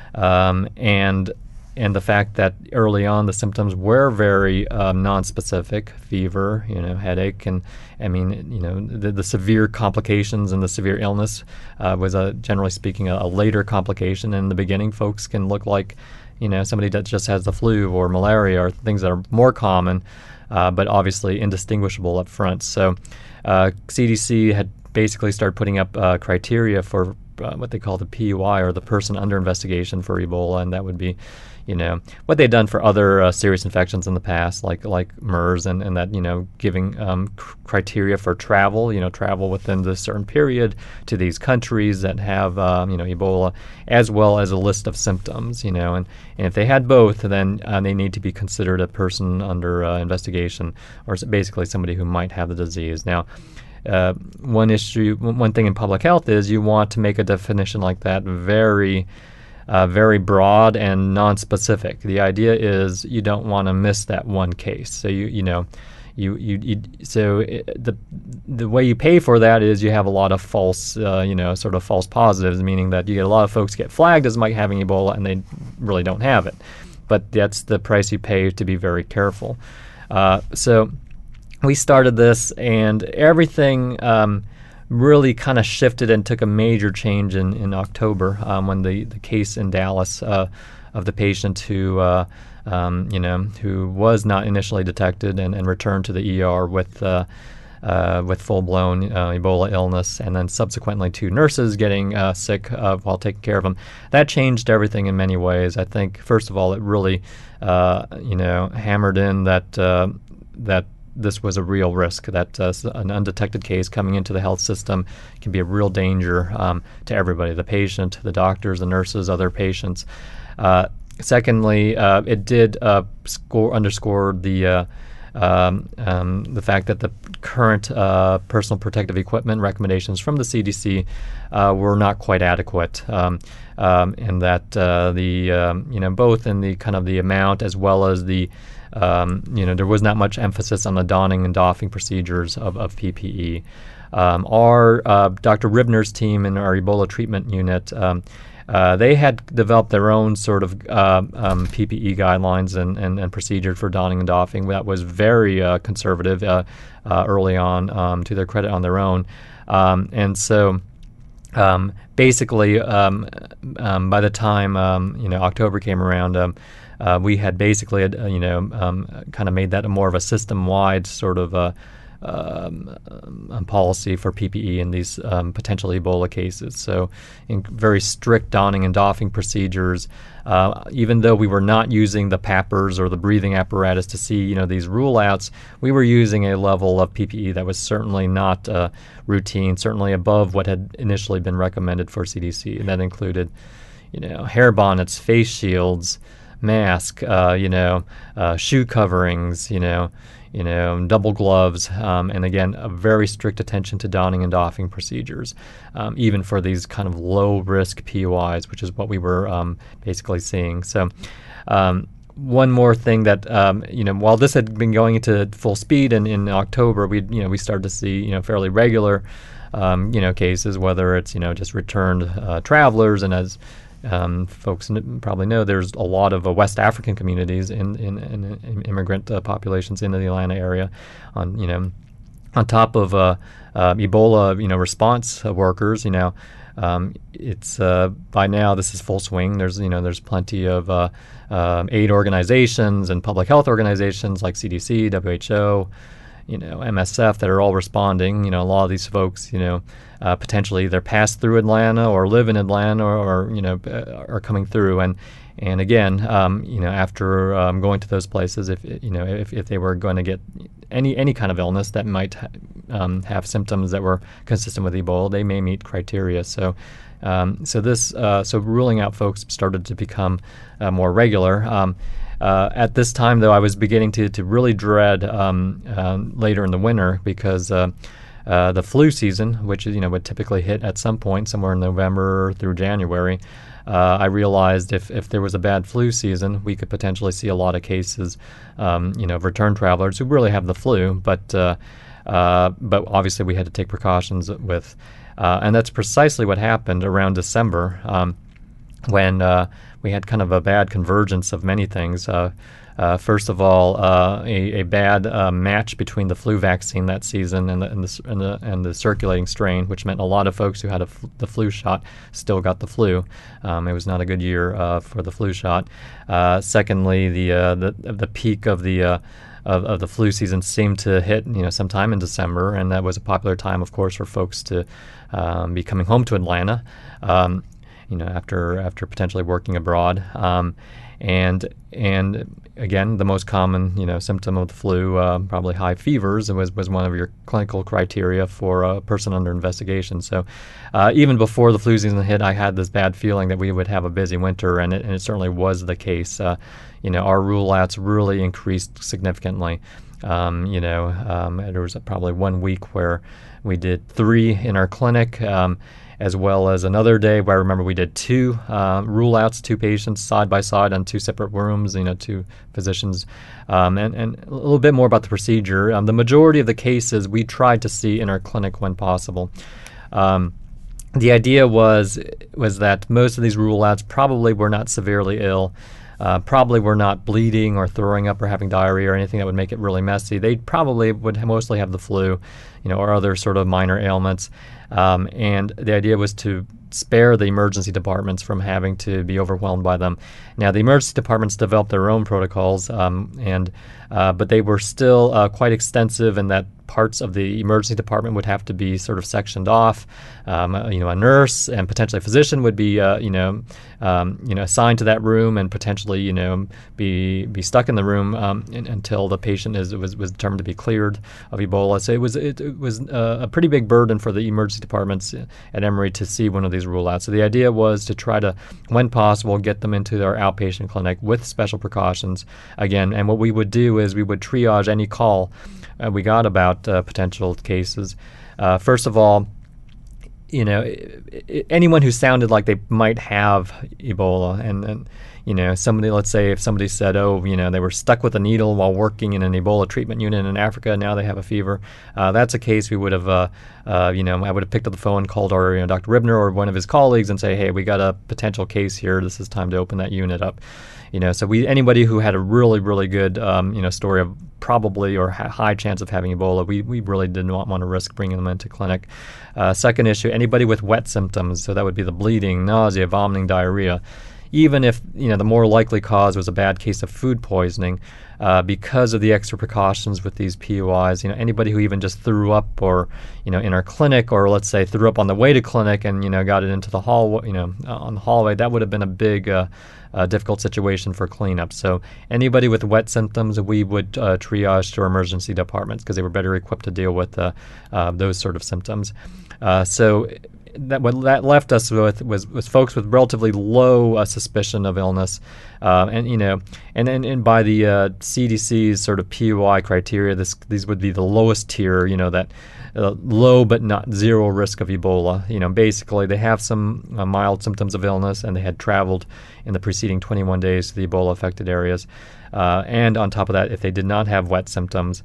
Um, and and the fact that early on the symptoms were very um, non-specific, fever, you know, headache, and I mean, you know, the, the severe complications and the severe illness uh, was, a, generally speaking, a, a later complication. In the beginning, folks can look like, you know, somebody that just has the flu or malaria or things that are more common, uh, but obviously indistinguishable up front. So uh, C D C had basically started putting up uh, criteria for uh, what they call the P U I, or the person under investigation for Ebola, and that would be, you know, what they'd done for other uh, serious infections in the past, like like MERS, and, and that, you know, giving um, c- criteria for travel, you know, travel within this certain period to these countries that have, um, you know, Ebola, as well as a list of symptoms, you know, and, and if they had both, then uh, they need to be considered a person under uh, investigation, or basically somebody who might have the disease. Now, uh, one issue, one thing in public health is you want to make a definition like that very Uh, very broad and non-specific. The idea is you don't want to miss that one case. So you you know, you you, you so it, the the way you pay for that is you have a lot of false uh, you know sort of false positives, meaning that you get a lot of folks get flagged as might having Ebola and they really don't have it. But that's the price you pay to be very careful. Uh, so we started this, and everything Um, really kind of shifted and took a major change in, in October um, when the, the case in Dallas uh, of the patient who uh, um, you know who was not initially detected and, and returned to the E R with uh, uh, with full-blown uh, Ebola illness, and then subsequently two nurses getting uh, sick uh, while taking care of him. That changed everything in many ways. I think first of all it really uh, you know hammered in that uh, that this was a real risk, that uh, an undetected case coming into the health system can be a real danger um, to everybody, the patient, the doctors, the nurses, other patients. Uh, secondly, uh, it did uh, score, underscore the uh, um, um, the fact that the current uh, personal protective equipment recommendations from the C D C uh, were not quite adequate, um, um, and that uh, the um, you know both in the kind of the amount as well as the Um, you know, there was not much emphasis on the donning and doffing procedures of, of P P E. Um, our uh, Doctor Ribner's team in our Ebola treatment unit, um, uh, they had developed their own sort of uh, um, P P E guidelines and, and, and procedure for donning and doffing that was very uh, conservative uh, uh, early on, um, to their credit, on their own. Um, and so um, basically, um, um, by the time um, you know October came around, um, Uh, we had basically, uh, you know, um, kind of made that a more of a system-wide sort of uh, um, um, policy for P P E in these um, potential Ebola cases. So, in very strict donning and doffing procedures. Uh, even though we were not using the PAPRs or the breathing apparatus to see, you know, these rule-outs, we were using a level of P P E that was certainly not uh, routine, certainly above what had initially been recommended for C D C, and that included, you know, hair bonnets, face shields, mask, uh, you know, uh, shoe coverings, you know, you know, double gloves, um, and again, a very strict attention to donning and doffing procedures, um, even for these kind of low-risk P U Is, which is what we were um, basically seeing. So, um, one more thing that um, you know, while this had been going into full speed, and in October, we you know we started to see you know fairly regular um, you know cases, whether it's you know just returned uh, travelers, and as Um, folks n- probably know, there's a lot of uh, West African communities in, in, in, in immigrant uh, populations in the Atlanta area. On you know, on top of uh, uh, Ebola, you know, response uh, workers, you know, um, it's uh, by now this is full swing. There's you know there's plenty of uh, um, aid organizations and public health organizations like C D C, W H O, you know, M S F that are all responding. You know, a lot of these folks, you know. Uh, potentially either pass through Atlanta or live in Atlanta, or, or you know uh, are coming through, and and again um, you know after um, going to those places, if you know if, if they were going to get any any kind of illness that might ha- um, have symptoms that were consistent with Ebola, they may meet criteria. So um, so this uh, so ruling out folks started to become uh, more regular. Um, Uh, at this time, though, I was beginning to, to really dread um, uh, later in the winter because uh, uh, the flu season, which you know would typically hit at some point somewhere in November through January, uh, I realized if, if there was a bad flu season, we could potentially see a lot of cases, um, you know, of return travelers who really have the flu, but uh, uh, but obviously we had to take precautions with, uh, and that's precisely what happened around December um, when uh, we had kind of a bad convergence of many things. Uh, Uh, first of all, uh, a, a bad uh, match between the flu vaccine that season and the, and, the, and, the, and the circulating strain, which meant a lot of folks who had a f- the flu shot still got the flu. Um, it was not a good year uh, for the flu shot. Uh, secondly, the, uh, the the peak of the uh, of, of the flu season seemed to hit, you know, sometime in December, and that was a popular time, of course, for folks to um, be coming home to Atlanta, um, you know, after after potentially working abroad. Um, And and again, the most common you know symptom of the flu, uh, probably high fevers, was was one of your clinical criteria for a person under investigation. So uh, even before the flu season hit, I had this bad feeling that we would have a busy winter, and it, and it certainly was the case. Uh, you know, our rule outs really increased significantly. Um, you know, um, there was probably one week where we did three in our clinic. Um, as well as another day where I remember we did two uh, rule-outs, two patients side by side on two separate rooms, you know, two physicians, um, and, and a little bit more about the procedure. Um, the majority of the cases we tried to see in our clinic when possible. Um, the idea was was that most of these rule-outs probably were not severely ill, uh, probably were not bleeding or throwing up or having diarrhea or anything that would make it really messy. They probably would mostly have the flu, you know, or other sort of minor ailments. Um, and the idea was to spare the emergency departments from having to be overwhelmed by them. Now, the emergency departments developed their own protocols, um, and uh, but they were still uh, quite extensive in that parts of the emergency department would have to be sort of sectioned off. Um, uh, you know, a nurse and potentially a physician would be, uh, you know, um, you know, assigned to that room and potentially, you know, be be stuck in the room um, in, until the patient is was, was determined to be cleared of Ebola. So it was it, it was uh, a pretty big burden for the emergency departments at Emory to see one of these rule outs. So the idea was to try to, when possible, get them into our outpatient clinic with special precautions. Again, and what we would do is we would triage any call uh, we got about uh, potential cases. Uh, first of all, you know, I- I- anyone who sounded like they might have Ebola, and, and you know, somebody, let's say if somebody said, oh, you know, they were stuck with a needle while working in an Ebola treatment unit in Africa, now they have a fever. Uh, that's a case we would have, uh, uh, you know, I would have picked up the phone, called our, you know, Doctor Ribner or one of his colleagues and say, hey, we got a potential case here. This is time to open that unit up. You know, so we anybody who had a really, really good, um, you know, story of probably or ha- high chance of having Ebola, we, we really did not want to risk bringing them into clinic. Uh, second issue, anybody with wet symptoms, so that would be the bleeding, nausea, vomiting, diarrhea. Even if, you know, the more likely cause was a bad case of food poisoning, uh, because of the extra precautions with these P U Is, you know, anybody who even just threw up or, you know, in our clinic, or let's say threw up on the way to clinic and, you know, got it into the hall, you know, uh, on the hallway, that would have been a big, uh, uh, difficult situation for cleanup. So anybody with wet symptoms, we would uh, triage to our emergency departments because they were better equipped to deal with uh, uh, those sort of symptoms. Uh, so that what that left us with was, was folks with relatively low uh, suspicion of illness, uh, and you know, and and, and by the uh, C D C's sort of P U I criteria, this these would be the lowest tier. You know, that uh, low but not zero risk of Ebola. You know, basically they have some uh, mild symptoms of illness and they had traveled in the preceding twenty-one days to the Ebola affected areas, uh, and on top of that, if they did not have wet symptoms.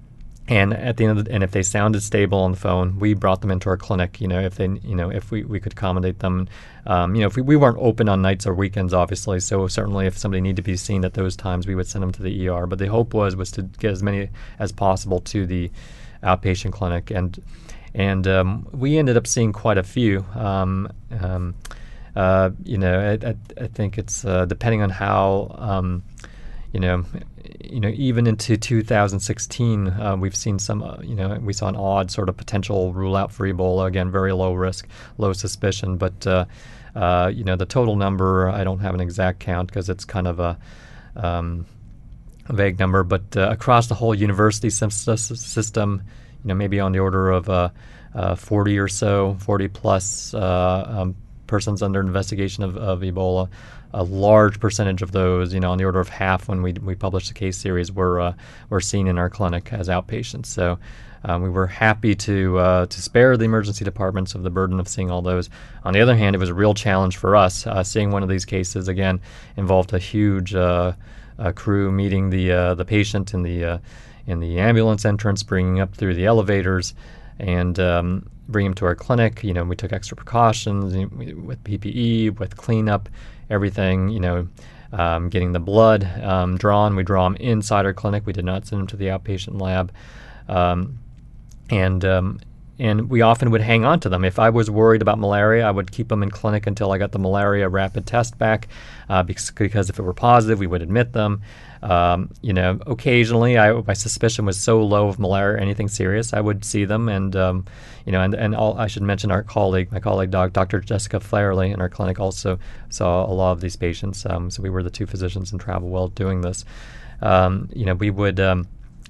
And at the end of the, and if they sounded stable on the phone, we brought them into our clinic. You know, if they, you know, if we, we could accommodate them, um, you know, if we, we weren't open on nights or weekends, obviously. So certainly, if somebody needed to be seen at those times, we would send them to the E R. But the hope was was to get as many as possible to the outpatient clinic, and and um, we ended up seeing quite a few. Um, um, uh, you know, I, I, I think it's uh, depending on how. Um, You know, you know, even into two thousand sixteen, uh, we've seen some. Uh, you know, we saw an odd sort of potential rule out for Ebola. Again, very low risk, low suspicion. But uh, uh, you know, the total number, I don't have an exact count because it's kind of a, um, a vague number. But uh, across the whole university system, you know, maybe on the order of uh, uh, forty or so, forty plus uh, um, persons under investigation of, of Ebola, a large percentage of those, you know, on the order of half when we we published the case series, were uh, were seen in our clinic as outpatients. So um, we were happy to uh, to spare the emergency departments of the burden of seeing all those. On the other hand, it was a real challenge for us. Uh, seeing one of these cases again involved a huge uh, uh, crew meeting the uh, the patient in the uh, in the ambulance entrance, bringing up through the elevators, and um, bring him to our clinic. You know, we took extra precautions you know, with P P E, with cleanup, everything. You know, um, getting the blood um, drawn. We draw him inside our clinic. We did not send him to the outpatient lab, um, and um, and we often would hang on to them. If I was worried about malaria, I would keep them in clinic until I got the malaria rapid test back, uh, because, because if it were positive, we would admit them. Um, you know, occasionally, I, my suspicion was so low of malaria or anything serious, I would see them. And, um, you know, and, and all, I should mention our colleague, my colleague, doc, Doctor Jessica Flaherty in our clinic also saw a lot of these patients. Um, so we were the two physicians in travel while doing this. Um, you know, we would um,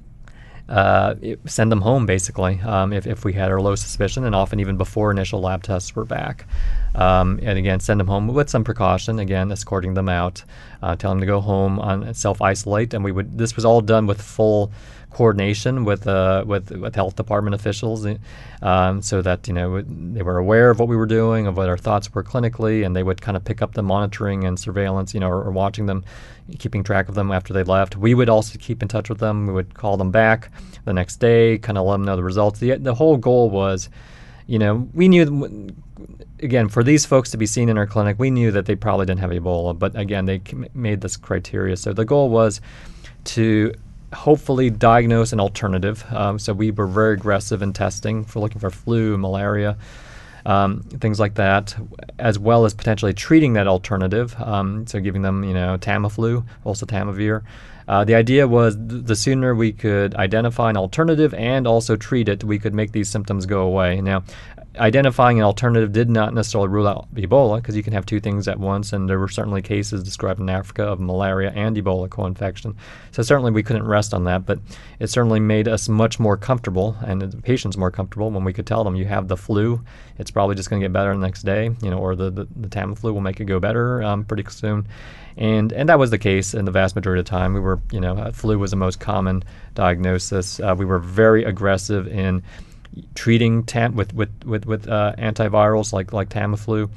uh, send them home, basically, um, if, if we had our low suspicion, and often even before initial lab tests were back. Um, and again, send them home with some precaution, again, escorting them out, uh, telling them to go home, on self-isolate. And we would. This was all done with full coordination with uh, with with health department officials, um, so that you know they were aware of what we were doing, of what our thoughts were clinically, and they would kind of pick up the monitoring and surveillance, you know, or, or watching them, keeping track of them after they left. We would also keep in touch with them. We would call them back the next day, kind of let them know the results. The the whole goal was, you know, we knew. Again, for these folks to be seen in our clinic, we knew that they probably didn't have Ebola, but again, they made this criteria. So the goal was to hopefully diagnose an alternative. Um, so we were very aggressive in testing for looking for flu, malaria, um, things like that, as well as potentially treating that alternative. Um, so giving them, you know, Tamiflu, oseltamivir. Uh, the idea was th- the sooner we could identify an alternative and also treat it, we could make these symptoms go away. Now, identifying an alternative did not necessarily rule out Ebola, because you can have two things at once, and there were certainly cases described in Africa of malaria and Ebola co-infection. So certainly we couldn't rest on that, but it certainly made us much more comfortable, and the patients more comfortable, when we could tell them, you have the flu, it's probably just going to get better the next day, you know, or the, the, the Tamiflu will make it go better um, pretty soon. And and that was the case in the vast majority of the time. We were, you know, uh, flu was the most common diagnosis. Uh, we were very aggressive in treating tam- with with with, with uh, antivirals like like Tamiflu.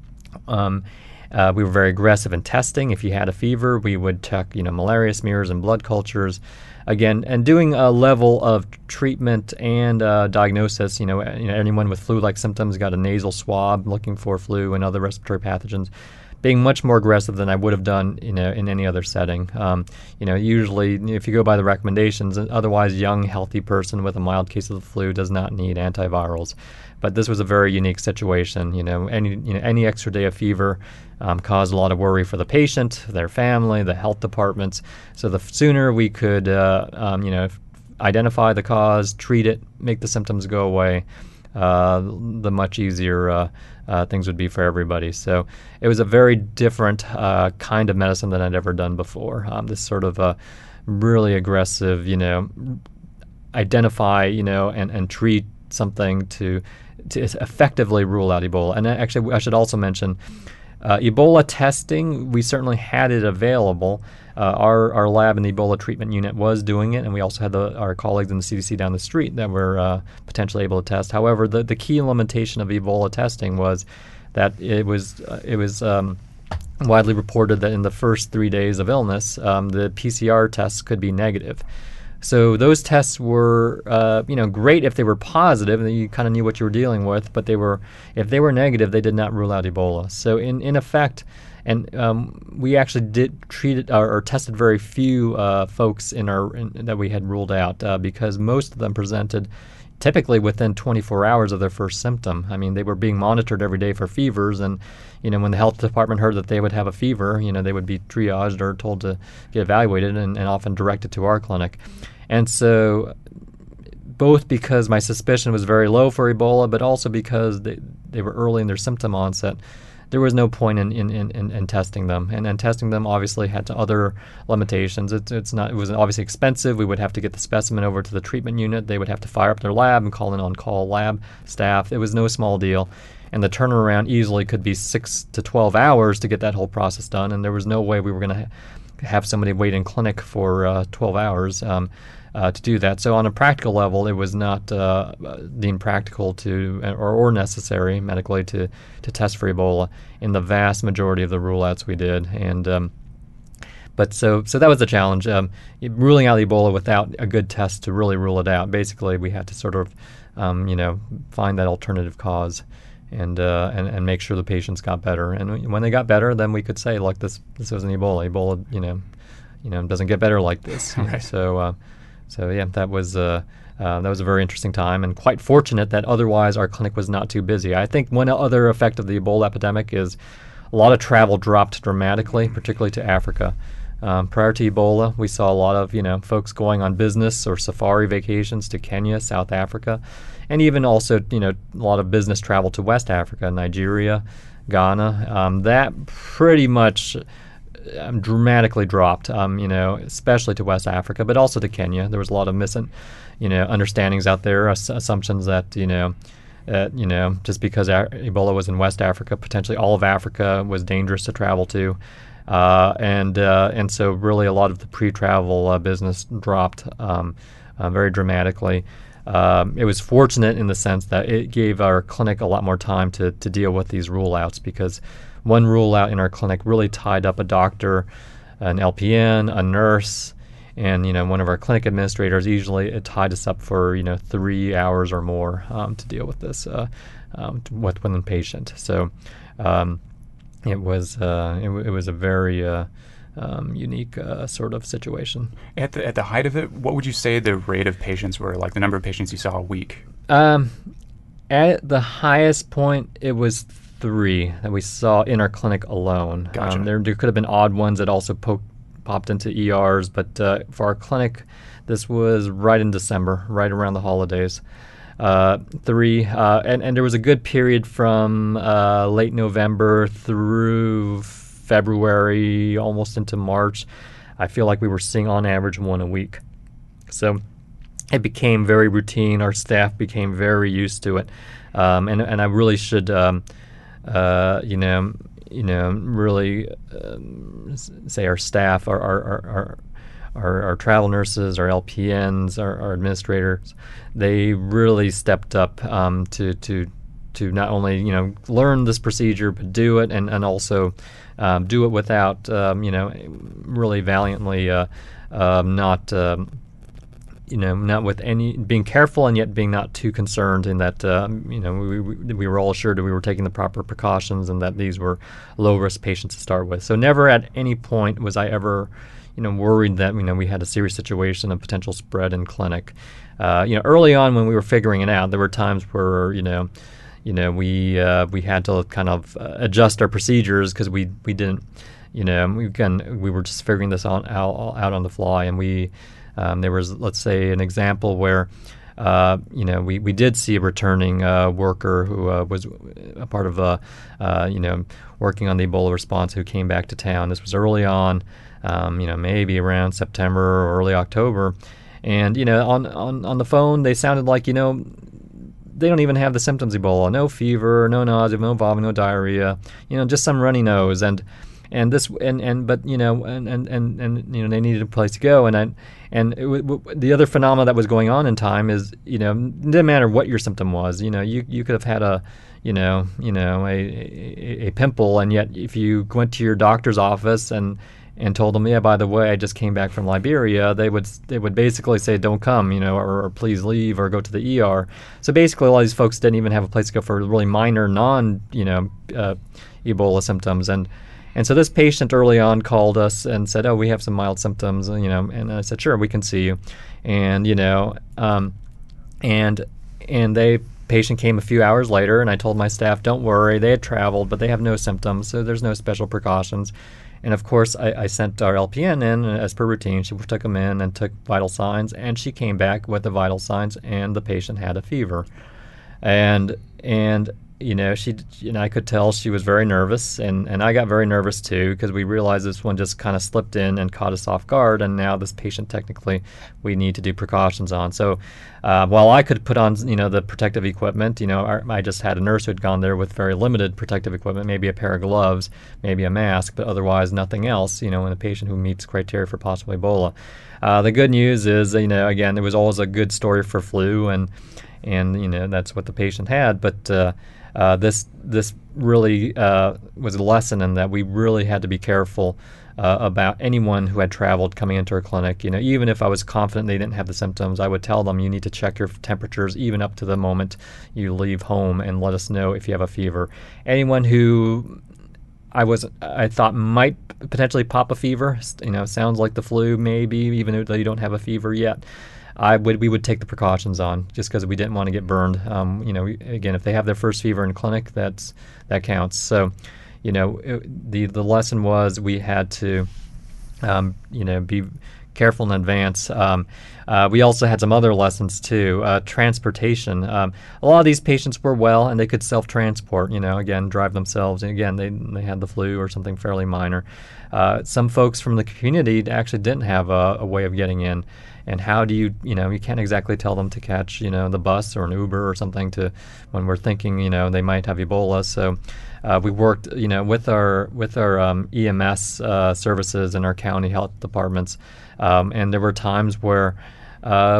Um, uh, we were very aggressive in testing. If you had a fever, we would check, you know, malaria smears and blood cultures. Again, and doing a level of treatment and uh, diagnosis. You know, you know, anyone with flu-like symptoms got a nasal swab looking for flu and other respiratory pathogens. Being much more aggressive than I would have done, you know, in any other setting. Um, you know, usually if you go by the recommendations, an otherwise young, healthy person with a mild case of the flu does not need antivirals. But this was a very unique situation. You know, any you know any extra day of fever um, caused a lot of worry for the patient, their family, the health departments. So the sooner we could, uh, um, you know, identify the cause, treat it, make the symptoms go away, uh, the much easier uh, uh, things would be for everybody. So it was a very different uh, kind of medicine than I'd ever done before. Um, this sort of uh, really aggressive, you know, identify, you know, and, and treat something to to effectively rule out Ebola. And actually, I should also mention, uh, Ebola testing, we certainly had it available. Uh, our, our lab in the Ebola treatment unit was doing it, and we also had the, our colleagues in the C D C down the street that were uh, potentially able to test. However, the, the key limitation of Ebola testing was that it was uh, it was um, widely reported that in the first three days of illness, um, the P C R tests could be negative. So those tests were, uh, you know, great if they were positive, and you kind of knew what you were dealing with. But they were, if they were negative, they did not rule out Ebola. So in, in effect, and um, we actually did treat it, or, or tested very few uh, folks in our in, that we had ruled out uh, because most of them presented typically within twenty-four hours of their first symptom. I mean, they were being monitored every day for fevers, and you know, when the health department heard that they would have a fever, you know, they would be triaged or told to get evaluated, and, and often directed to our clinic. And so, both because my suspicion was very low for Ebola, but also because they, they were early in their symptom onset, there was no point in in, in, in, in testing them, and, and testing them obviously had to other limitations. It's it's not it was obviously expensive. We would have to get the specimen over to the treatment unit. They would have to fire up their lab and call in on-call lab staff. It was no small deal, and the turnaround easily could be six to twelve hours to get that whole process done. And there was no way we were going to ha- have somebody wait in clinic for uh, twelve hours. Um, Uh, to do that. So on a practical level, it was not uh, deemed practical to or, or necessary medically to, to test for Ebola in the vast majority of the rule-outs we did. And um, but so so that was the challenge, um, ruling out Ebola without a good test to really rule it out. Basically, we had to sort of um, you know find that alternative cause and, uh, and and make sure the patients got better. And when they got better, then we could say, look, this this wasn't Ebola. Ebola, you know, you know, doesn't get better like this. Right. So. Uh, So yeah, that was uh, uh, that was a very interesting time, and quite fortunate that otherwise our clinic was not too busy. I think one other effect of the Ebola epidemic is a lot of travel dropped dramatically, particularly to Africa. Um, prior to Ebola, we saw a lot of you know folks going on business or safari vacations to Kenya, South Africa, and even also you know a lot of business travel to West Africa, Nigeria, Ghana. Um, that pretty much. Um, dramatically dropped, um, you know, especially to West Africa, but also to Kenya. There was a lot of mis, you know, understandings out there, ass- assumptions that you know, uh, you know, just because a- Ebola was in West Africa, potentially all of Africa was dangerous to travel to, uh, and uh, and so really a lot of the pre-travel uh, business dropped um, uh, very dramatically. Um, it was fortunate in the sense that it gave our clinic a lot more time to to deal with these rule-outs, because one rule out in our clinic really tied up a doctor, an L P N, a nurse, and you know one of our clinic administrators. Usually, it tied us up for you know three hours or more um, to deal with this uh, um, with one patient. So um, it was uh, it, w- it was a very uh, um, unique uh, sort of situation. At the at the height of it, what would you say the rate of patients were, like the number of patients you saw a week? Um, at the highest point, it was three that we saw in our clinic alone. Gotcha. Um, there, there could have been odd ones that also po- popped into E Rs, but uh, for our clinic, this was right in December, right around the holidays. Uh, three, uh, and, and there was a good period from uh, late November through February, almost into March. I feel like we were seeing on average one a week. So it became very routine. Our staff became very used to it. Um, and, and I really should... Um, Uh, you know, you know, really um, say our staff, our our, our our our travel nurses, our L P Ns, our, our administrators, they really stepped up um, to to to not only you know learn this procedure but do it, and and also um, do it without um, you know really valiantly uh, um, not. Um, You know, not with any being careful and yet being not too concerned. In that, um, you know, we, we we were all assured that we were taking the proper precautions and that these were low risk patients to start with. So never at any point was I ever, you know, worried that you know we had a serious situation of potential spread in clinic. Uh, you know, early on when we were figuring it out, there were times where you know, you know, we uh, we had to kind of uh, adjust our procedures because we we didn't, you know, we again we were just figuring this out out, out on the fly, and we. Um, there was, let's say, an example where, uh, you know, we, we did see a returning uh, worker who uh, was a part of, uh, uh, you know, working on the Ebola response who came back to town. This was early on, um, you know, maybe around September or early October. And, you know, on, on, on the phone, they sounded like, you know, they don't even have the symptoms of Ebola. No fever, no nausea, no vomiting, no diarrhea, you know, just some runny nose. And And this and, and but you know and, and, and, and you know they needed a place to go, and I, and it w- w- the other phenomena that was going on in time is you know it didn't matter what your symptom was, you know you, you could have had a you know you know a, a a pimple, and yet if you went to your doctor's office and and told them, yeah, by the way, I just came back from Liberia, they would they would basically say, don't come, you know, or, or please leave, or go to the E R. So basically, a lot of these folks didn't even have a place to go for really minor non you know uh, Ebola symptoms. And And so this patient early on called us and said, oh, we have some mild symptoms, you know, and I said, sure, we can see you. And, you know, um, and and they patient came a few hours later, and I told my staff, don't worry, they had traveled, but they have no symptoms, so there's no special precautions. And of course, I, I sent our L P N in, as per routine. She took them in and took vital signs, and she came back with the vital signs, and the patient had a fever. And and you know, she, you know, I could tell she was very nervous, and, and I got very nervous too, because we realized this one just kind of slipped in and caught us off guard, and now this patient technically we need to do precautions on. So uh, while I could put on, you know, the protective equipment, you know, our, I just had a nurse who had gone there with very limited protective equipment, maybe a pair of gloves, maybe a mask, but otherwise nothing else, you know, in a patient who meets criteria for possible Ebola. Uh, the good news is, you know, again, there was always a good story for flu, and, and you know, that's what the patient had, but uh, Uh, this this really uh, was a lesson in that we really had to be careful uh, about anyone who had traveled coming into our clinic. You know, even if I was confident they didn't have the symptoms, I would tell them you need to check your temperatures even up to the moment you leave home, and let us know if you have a fever. Anyone who I was I thought might potentially pop a fever, you know, sounds like the flu maybe, even though you don't have a fever yet, I would we would take the precautions on, just because we didn't want to get burned. Um, you know, again, if they have their first fever in clinic, that's that counts. So, you know, it, the the lesson was we had to, um, you know, be careful in advance. Um, uh, we also had some other lessons too. Uh, transportation. Um, a lot of these patients were well, and they could self-transport. You know, again, drive themselves. And again, they they had the flu or something fairly minor. Uh, some folks from the community actually didn't have a, a way of getting in. And how do you, you know, you can't exactly tell them to catch, you know, the bus or an Uber or something to, when we're thinking, you know, they might have Ebola. So uh, we worked, you know, with our with our um, E M S uh, services and our county health departments, um, and there were times where uh,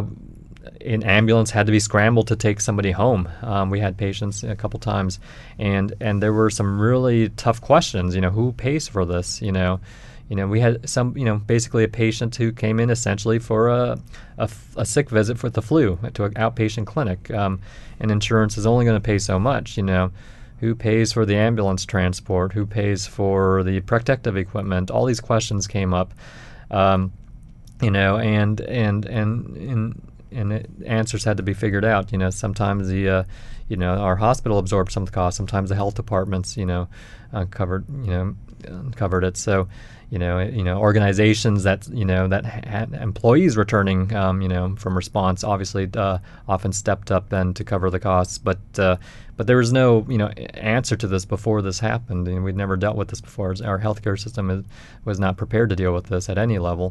an ambulance had to be scrambled to take somebody home. Um, we had patients a couple times, and and there were some really tough questions. You know, who pays for this? You know. You know, we had some, you know, basically a patient who came in essentially for a, a, a sick visit for the flu to an outpatient clinic, um, and insurance is only going to pay so much. You know, who pays for the ambulance transport? Who pays for the protective equipment? All these questions came up, um, you know, and and and and, and it, answers had to be figured out. You know, sometimes the, uh, you know, our hospital absorbed some of the costs. Sometimes the health departments, you know, uh, covered, you know, covered it. So. You know, you know, organizations that you know that had employees returning, um, you know, from response, obviously uh, often stepped up then to cover the costs. But uh, but there was no you know answer to this before this happened, and we'd never dealt with this before. Our healthcare system is, was not prepared to deal with this at any level.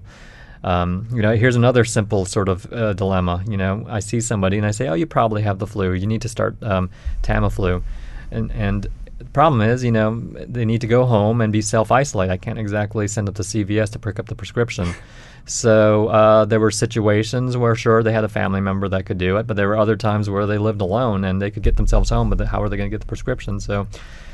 Um, you know, here's another simple sort of uh, dilemma. You know, I see somebody and I say, oh, you probably have the flu. You need to start um, Tamiflu, and and. The problem is, you know, they need to go home and be self-isolate. I can't exactly send them to C V S to pick up the prescription. So uh, there were situations where, sure, they had a family member that could do it, but there were other times where they lived alone and they could get themselves home, but how are they going to get the prescription? So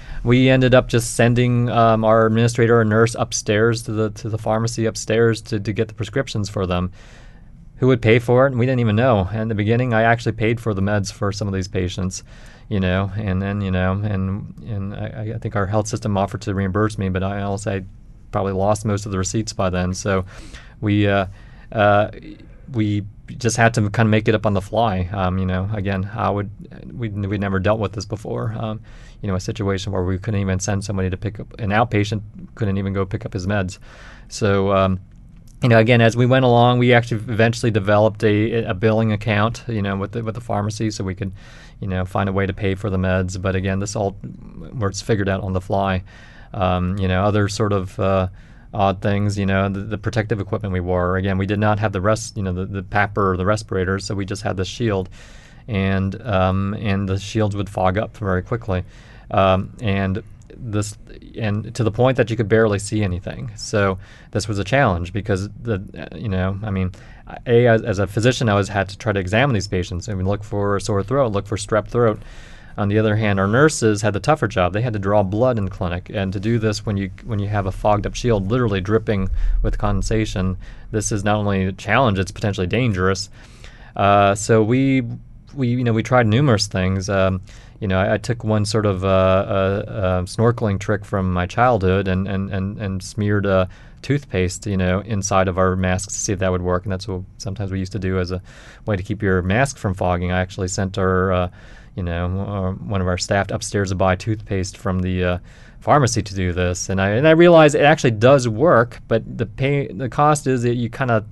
we ended up just sending um, our administrator or nurse upstairs to the to the pharmacy upstairs to, to get the prescriptions for them. Who would pay for it? And we didn't even know. In the beginning, I actually paid for the meds for some of these patients. You know, and then, you know, and and I, I think our health system offered to reimburse me, but I also I probably lost most of the receipts by then. So we uh, uh, we just had to kind of make it up on the fly. Um, you know, again, how would we we never dealt with this before? Um, you know, a situation where we couldn't even send somebody to pick up an outpatient, couldn't even go pick up his meds. So. Um, You know, again, as we went along, we actually eventually developed a, a billing account, you know, with the, with the pharmacy, so we could, you know, find a way to pay for the meds. But again, this all was figured out on the fly. Um, you know, other sort of uh, odd things, you know, the, the protective equipment we wore. Again, we did not have the rest, you know, the, the P A P R or the respirators, so we just had the shield, and um, and the shields would fog up very quickly, um, and this and to the point that you could barely see anything. So this was a challenge because the you know I mean a as, as a physician I was had to try to examine these patients. I mean, look for a sore throat, look for strep throat. On the other hand, our nurses had the tougher job. They had to draw blood in the clinic, and to do this when you when you have a fogged up shield literally dripping with condensation, this is not only a challenge, it's potentially dangerous. Uh, so we we you know we tried numerous things. Um, You know, I, I took one sort of uh, uh, uh, snorkeling trick from my childhood and and, and, and smeared uh, toothpaste, you know, inside of our masks to see if that would work. And that's what sometimes we used to do as a way to keep your mask from fogging. I actually sent our, uh, you know, uh, one of our staff upstairs to buy toothpaste from the uh, pharmacy to do this. And I and I realized it actually does work, but the pay the cost is that you kind of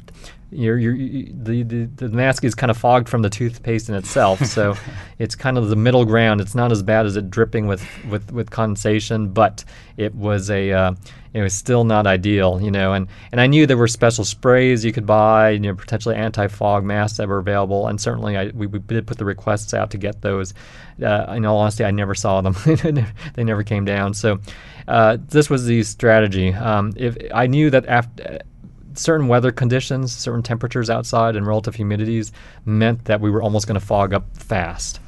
you're, you're, you, the, the the mask is kind of fogged from the toothpaste in itself, so it's kind of the middle ground. It's not as bad as it dripping with, with, with condensation, but it was a uh, it was still not ideal, you know. And, and I knew there were special sprays you could buy, you know, potentially anti-fog masks that were available, and certainly I, we, we did put the requests out to get those. Uh, in all honesty, I never saw them; they never came down. So uh, this was the strategy. Um, if I knew that after certain weather conditions, certain temperatures outside, and relative humidities meant that we were almost going to fog up fast.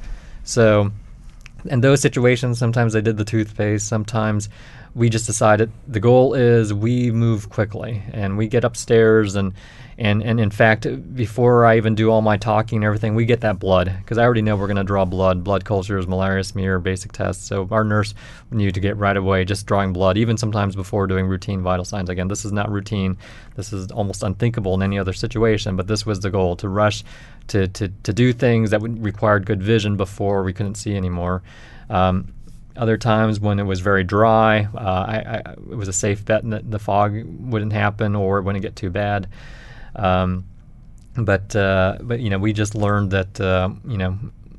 So in those situations, sometimes I did the toothpaste, sometimes we just decided the goal is we move quickly and we get upstairs and and, and in fact, before I even do all my talking and everything, we get that blood because I already know we're going to draw blood, blood cultures, malaria smear, basic tests. So our nurse knew to get right away just drawing blood, even sometimes before doing routine vital signs. Again, this is not routine. This is almost unthinkable in any other situation, but this was the goal, to rush to, to, to do things that would required good vision before we couldn't see anymore. Um, Other times when it was very dry, uh, I, I, it was a safe bet that the fog wouldn't happen or it wouldn't get too bad. Um, but uh, but you know, we just learned that uh, you know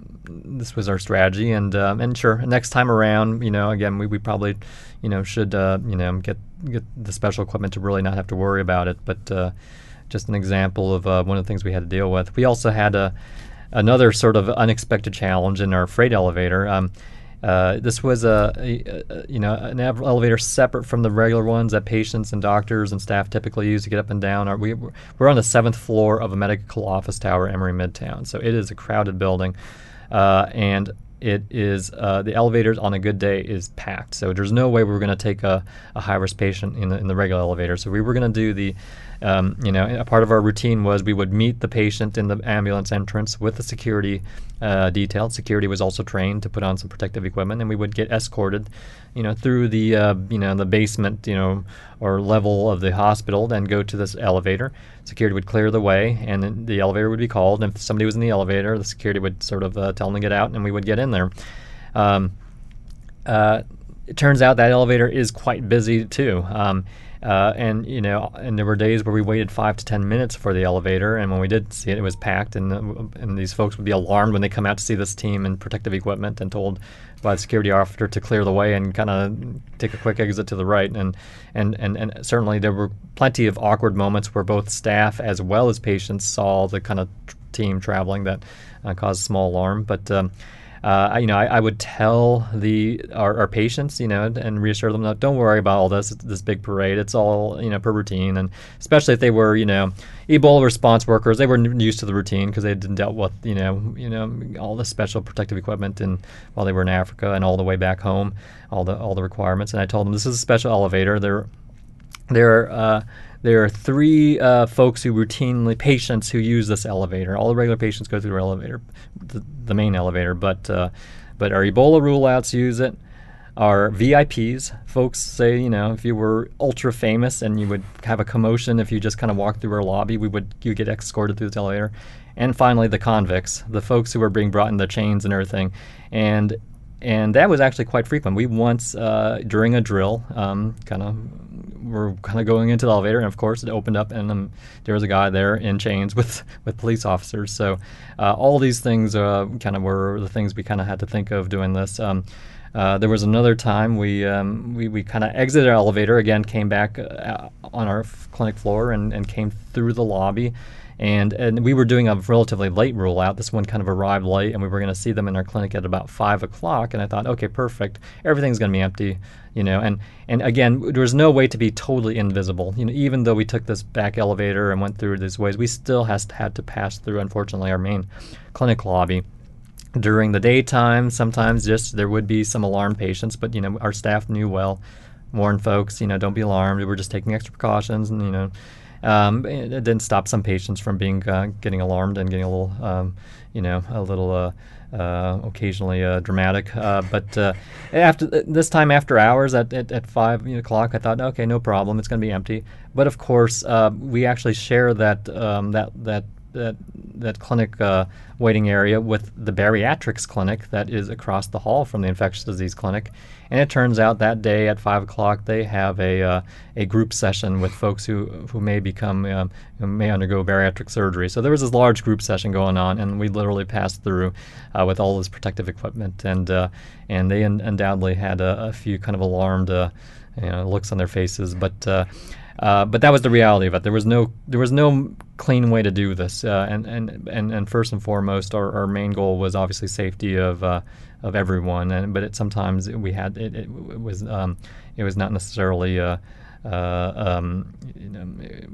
this was our strategy, and um, and sure, next time around, you know, again, we, we probably you know should uh, you know get get the special equipment to really not have to worry about it. But uh, just an example of uh, one of the things we had to deal with. We also had a another sort of unexpected challenge in our freight elevator. Um, Uh, this was a, a, a you know an elevator separate from the regular ones that patients and doctors and staff typically use to get up and down. Our, we, we're on the seventh floor of a medical office tower, Emory Midtown, so it is a crowded building, uh, and it is uh, the elevators on a good day is packed. So there's no way we were going to take a, a high risk patient in the in the regular elevator. So we were going to do the Um, you know, a part of our routine was we would meet the patient in the ambulance entrance with the security uh, detail. Security was also trained to put on some protective equipment, and we would get escorted, you know, through the uh, you know the basement, you know, or level of the hospital, then go to this elevator. Security would clear the way, and then the elevator would be called. And if somebody was in the elevator, the security would sort of uh, tell them to get out, and we would get in there. Um, uh, it turns out that elevator is quite busy too. Um, Uh, and you know, and there were days where we waited five to ten minutes for the elevator, and when we did see it, it was packed. And uh, and these folks would be alarmed when they come out to see this team in protective equipment, and told by the security officer to clear the way and kind of take a quick exit to the right. And, and and and certainly there were plenty of awkward moments where both staff as well as patients saw the kind of t- team traveling that uh, caused small alarm, but. Um, Uh, you know, I, I would tell the our, our patients, you know, and reassure them that don't worry about all this this big parade. It's all, you know, per routine, and especially if they were, you know, Ebola response workers, they were used to the routine because they had dealt with, you know, you know, all the special protective equipment and while they were in Africa and all the way back home, all the all the requirements. And I told them this is a special elevator. There, there, uh, there are three uh, folks who routinely, patients who use this elevator. All the regular patients go through the elevator, the, the main elevator, but uh, but our Ebola rule-outs use it. Our V I Ps, folks say, you know, if you were ultra famous and you would have a commotion if you just kind of walked through our lobby, we would you get escorted through the elevator. And finally, the convicts, the folks who were being brought in the chains and everything. And and that was actually quite frequent. We once, uh, during a drill, um, kind of were kind of going into the elevator, and of course it opened up, and um, there was a guy there in chains with, with police officers. So uh, all these things uh, kind of were the things we kind of had to think of doing this. Um, uh, there was another time we um, we, we kind of exited our elevator, again came back uh, on our f- clinic floor and, and came through the lobby. And and we were doing a relatively late rule-out. This one kind of arrived late, and we were going to see them in our clinic at about five o'clock. And I thought, okay, perfect. Everything's going to be empty, you know. And, and again, there was no way to be totally invisible. You know, even though we took this back elevator and went through these ways, we still has had to pass through, unfortunately, our main clinic lobby. During the daytime, sometimes just there would be some alarmed patients, but, you know, our staff knew well, warned folks, you know, don't be alarmed. We were just taking extra precautions, and, you know, Um, it, it didn't stop some patients from being uh, getting alarmed and getting a little, um, you know, a little uh, uh, occasionally uh, dramatic. Uh, but uh, after this time, after hours at at, at five o'clock, I thought, okay, no problem, it's going to be empty. But of course, uh, we actually share that um, that that that that clinic uh, waiting area with the bariatrics clinic that is across the hall from the infectious disease clinic. And it turns out that day at five o'clock they have a uh, a group session with folks who who may become um, who may undergo bariatric surgery. So there was this large group session going on, and we literally passed through uh, with all this protective equipment, and uh, and they un- undoubtedly had a, a few kind of alarmed uh, you know, looks on their faces, but. Uh, Uh, but that was the reality of it. There was no there was no clean way to do this, uh, and, and, and, and first and foremost, our, our main goal was obviously safety of uh, of everyone. And but it, sometimes we had it, it, it was um, it was not necessarily uh, uh, um, you know,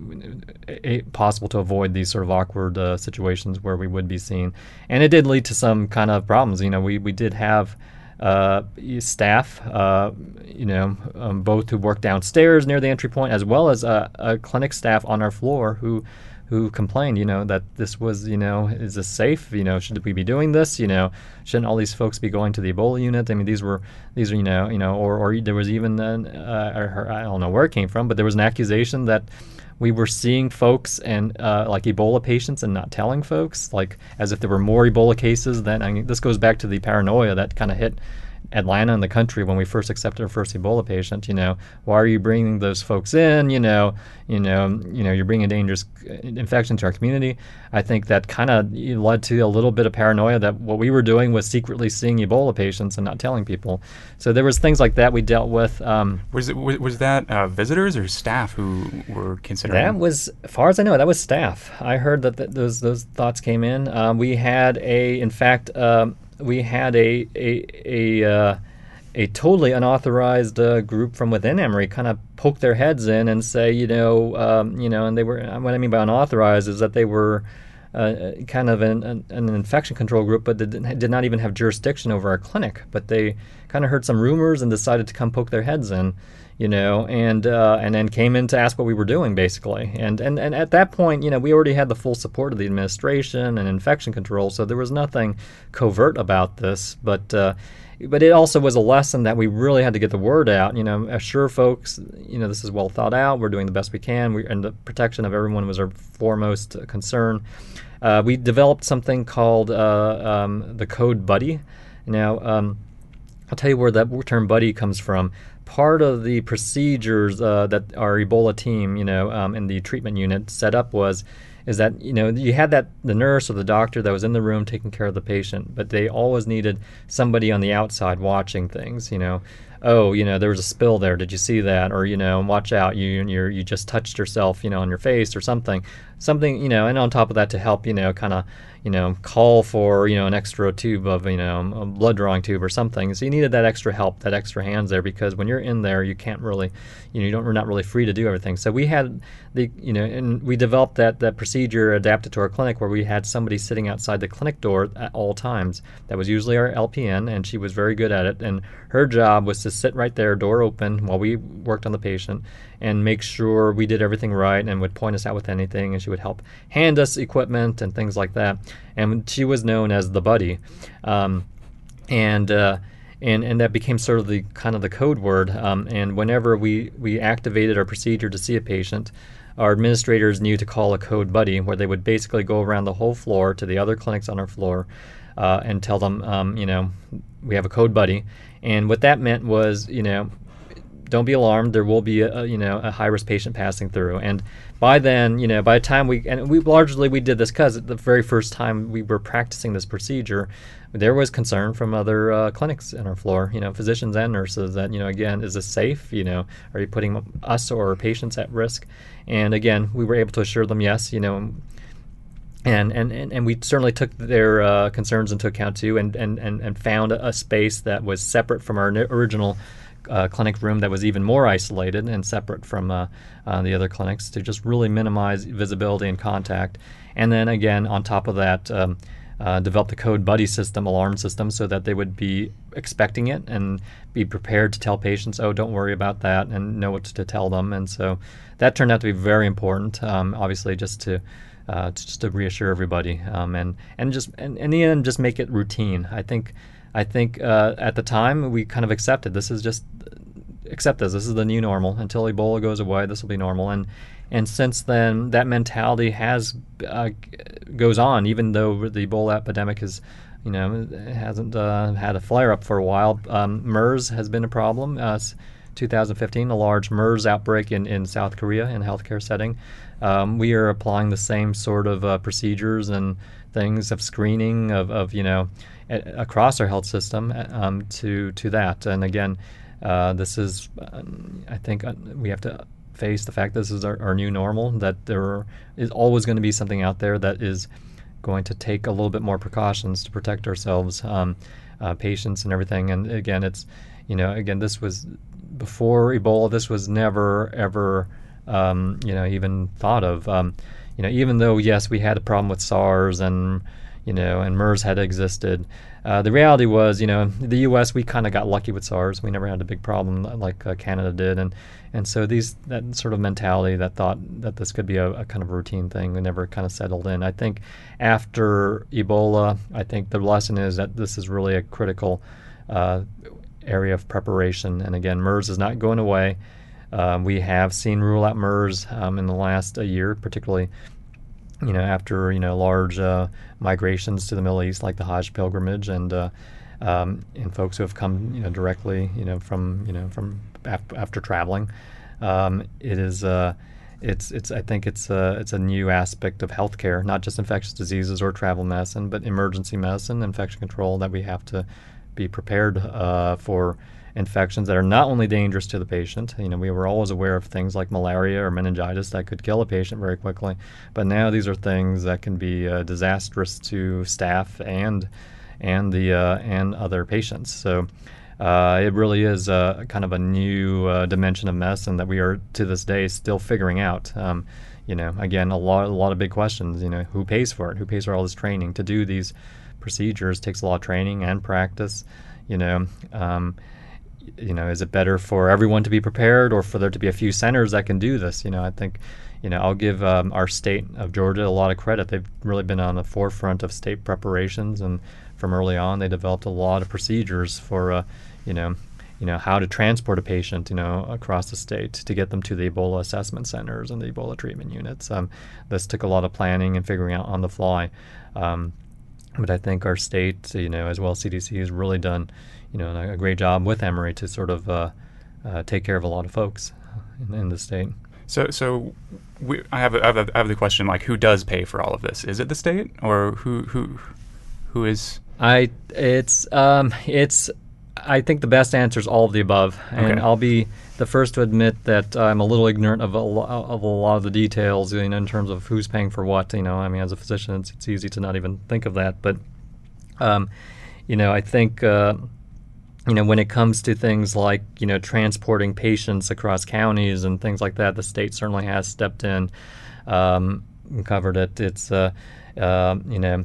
it, it possible to avoid these sort of awkward uh, situations where we would be seen, and it did lead to some kind of problems. You know, we we did have. Uh, staff, uh, you know, um, both who worked downstairs near the entry point, as well as uh, a clinic staff on our floor who, who complained, you know, that this was, you know, is this safe? You know, should we be doing this? You know, shouldn't all these folks be going to the Ebola unit? I mean, these were, these are, you know, you know, or, or there was even, an, uh, I don't know where it came from, but there was an accusation that we were seeing folks and uh, like Ebola patients and not telling folks, like as if there were more Ebola cases. Then I mean, this goes back to the paranoia that kind of hit Atlanta and the country when we first accepted our first Ebola patient. You know, why are you bringing those folks in? You know, you know, you know, you're bringing a dangerous infection to our community. I think that kind of led to a little bit of paranoia that what we were doing was secretly seeing Ebola patients and not telling people. So there was things like that we dealt with. Um, was it was, was that uh, visitors or staff who were considering? That was, as far as I know, that was staff. I heard that th- those those thoughts came in. Um, we had a, in fact. Um, We had a a a, uh, a totally unauthorized uh, group from within Emory kind of poke their heads in and say, you know, um, you know, and they were. What I mean by unauthorized is that they were uh, kind of an, an, an infection control group, but they did, did not even have jurisdiction over our clinic. But they kind of heard some rumors and decided to come poke their heads in, you know, and uh, and then came in to ask what we were doing, basically. And, and and at that point, you know, we already had the full support of the administration and infection control, so there was nothing covert about this. But uh, but it also was a lesson that we really had to get the word out. You know, assure folks, you know, this is well thought out. We're doing the best we can, we, and the protection of everyone was our foremost uh, concern. Uh, we developed something called uh, um, the Code Buddy. Now, um, I'll tell you where that term buddy comes from. Part of the procedures uh, that our Ebola team, you know, um, in the treatment unit set up was, is that, you know, you had that the nurse or the doctor that was in the room taking care of the patient, but they always needed somebody on the outside watching things, you know. Oh, you know, there was a spill there. Did you see that? Or, you know, watch out. You you you just touched yourself, you know, on your face or something. Something, you know, and on top of that to help, you know, kind of, you know, call for, you know, an extra tube of, you know, a blood drawing tube or something. So you needed that extra help, that extra hands there, because when you're in there, you can't really, you know, you don't, you're not really free to do everything. So we had the, you know, and we developed that, that procedure adapted to our clinic where we had somebody sitting outside the clinic door at all times. That was usually our L P N, and she was very good at it. And her job was to sit right there, door open, while we worked on the patient and make sure we did everything right, and would point us out with anything, and she would help hand us equipment and things like that. And she was known as the buddy, um, and uh, and and that became sort of the kind of the code word. Um, and whenever we we activated our procedure to see a patient, our administrators knew to call a code buddy, where they would basically go around the whole floor to the other clinics on our floor uh, and tell them, um, you know, we have a code buddy. And what that meant was, you know, don't be alarmed. There will be a, you know, a high-risk patient passing through. And by then, you know, by the time we, and we largely we did this because the very first time we were practicing this procedure, there was concern from other uh, clinics on our floor, you know, physicians and nurses that, you know, again, is this safe? You know, are you putting us or our patients at risk? And again, we were able to assure them, yes, you know, and and, and, and we certainly took their uh, concerns into account too, and, and, and, and found a space that was separate from our original Uh, clinic room that was even more isolated and separate from uh, uh, the other clinics to just really minimize visibility and contact. And then again, on top of that, um, uh, develop the Code Buddy system, alarm system, so that they would be expecting it and be prepared to tell patients, oh, don't worry about that, and know what to tell them. And so that turned out to be very important, um, obviously, just to uh, to, just to reassure everybody, um, and and just and in the end, just make it routine. I think. I think uh, at the time we kind of accepted this is just accept this. This is the new normal. Until Ebola goes away, this will be normal. And and since then, that mentality has uh, goes on, even though the Ebola epidemic is, you know, hasn't uh, had a flare up for a while. Um, MERS has been a problem. Uh, two thousand fifteen, a large MERS outbreak in, in South Korea in a healthcare setting. Um, we are applying the same sort of uh, procedures and things of screening of, of you know, a, across our health system um, to to that. And again, uh, this is, uh, I think, uh, we have to face the fact this is our, our new normal, that there is always going to be something out there that is going to take a little bit more precautions to protect ourselves, um, uh, patients and everything. And again, it's, you know, again, this was before Ebola. This was never, ever, um, you know, even thought of. Um, you know, even though, yes, we had a problem with SARS and, you know, and MERS had existed, uh, the reality was, you know, the U S, we kind of got lucky with SARS. We never had a big problem like uh, Canada did. And and so these that sort of mentality, that thought that this could be a, a kind of routine thing, we never kind of settled in. I think after Ebola, I think the lesson is that this is really a critical uh, area of preparation. And again, MERS is not going away. Um, we have seen rule out MERS um, in the last uh, year, particularly, you know, after, you know, large uh, migrations to the Middle East, like the Hajj pilgrimage, and uh, um, and folks who have come, you know, directly, you know, from, you know, from af- after traveling. Um, it is, uh, it's, it's. I think it's a, it's a new aspect of healthcare, not just infectious diseases or travel medicine, but emergency medicine, infection control, that we have to be prepared uh, for infections that are not only dangerous to the patient. You know, we were always aware of things like malaria or meningitis that could kill a patient very quickly, but now these are things that can be uh, disastrous to staff and and the uh, and other patients. So uh, it really is a kind of a new uh, dimension of medicine that we are to this day still figuring out. Um, you know, again, a lot a lot of big questions. You know, who pays for it? Who pays for all this training to do these procedures? Takes a lot of training and practice. You know. Um, You know, is it better for everyone to be prepared, or for there to be a few centers that can do this? You know, I think, you know, I'll give um, our state of Georgia a lot of credit. They've really been on the forefront of state preparations, and from early on, they developed a lot of procedures for, uh, you know, you know, how to transport a patient, you know, across the state to get them to the Ebola assessment centers and the Ebola treatment units. Um, this took a lot of planning and figuring out on the fly. Um, but I think our state, you know, as well as C D C, has really done, you know, a great job with Emory to sort of uh, uh, take care of a lot of folks in, in the state. So, so we, I have, a, I have a, I have the question, like, who does pay for all of this? Is it the state, or who, who, who is? I, it's, um, it's. I think the best answer is all of the above, and Okay. I'll be the first to admit that I'm a little ignorant of a, lo- of a lot of the details, you know, in terms of who's paying for what. You know, I mean, as a physician, it's, it's easy to not even think of that, but, um, you know, I think. Uh, You know, when it comes to things like, you know, transporting patients across counties and things like that, the state certainly has stepped in um, and covered it. It's, uh, uh, you know,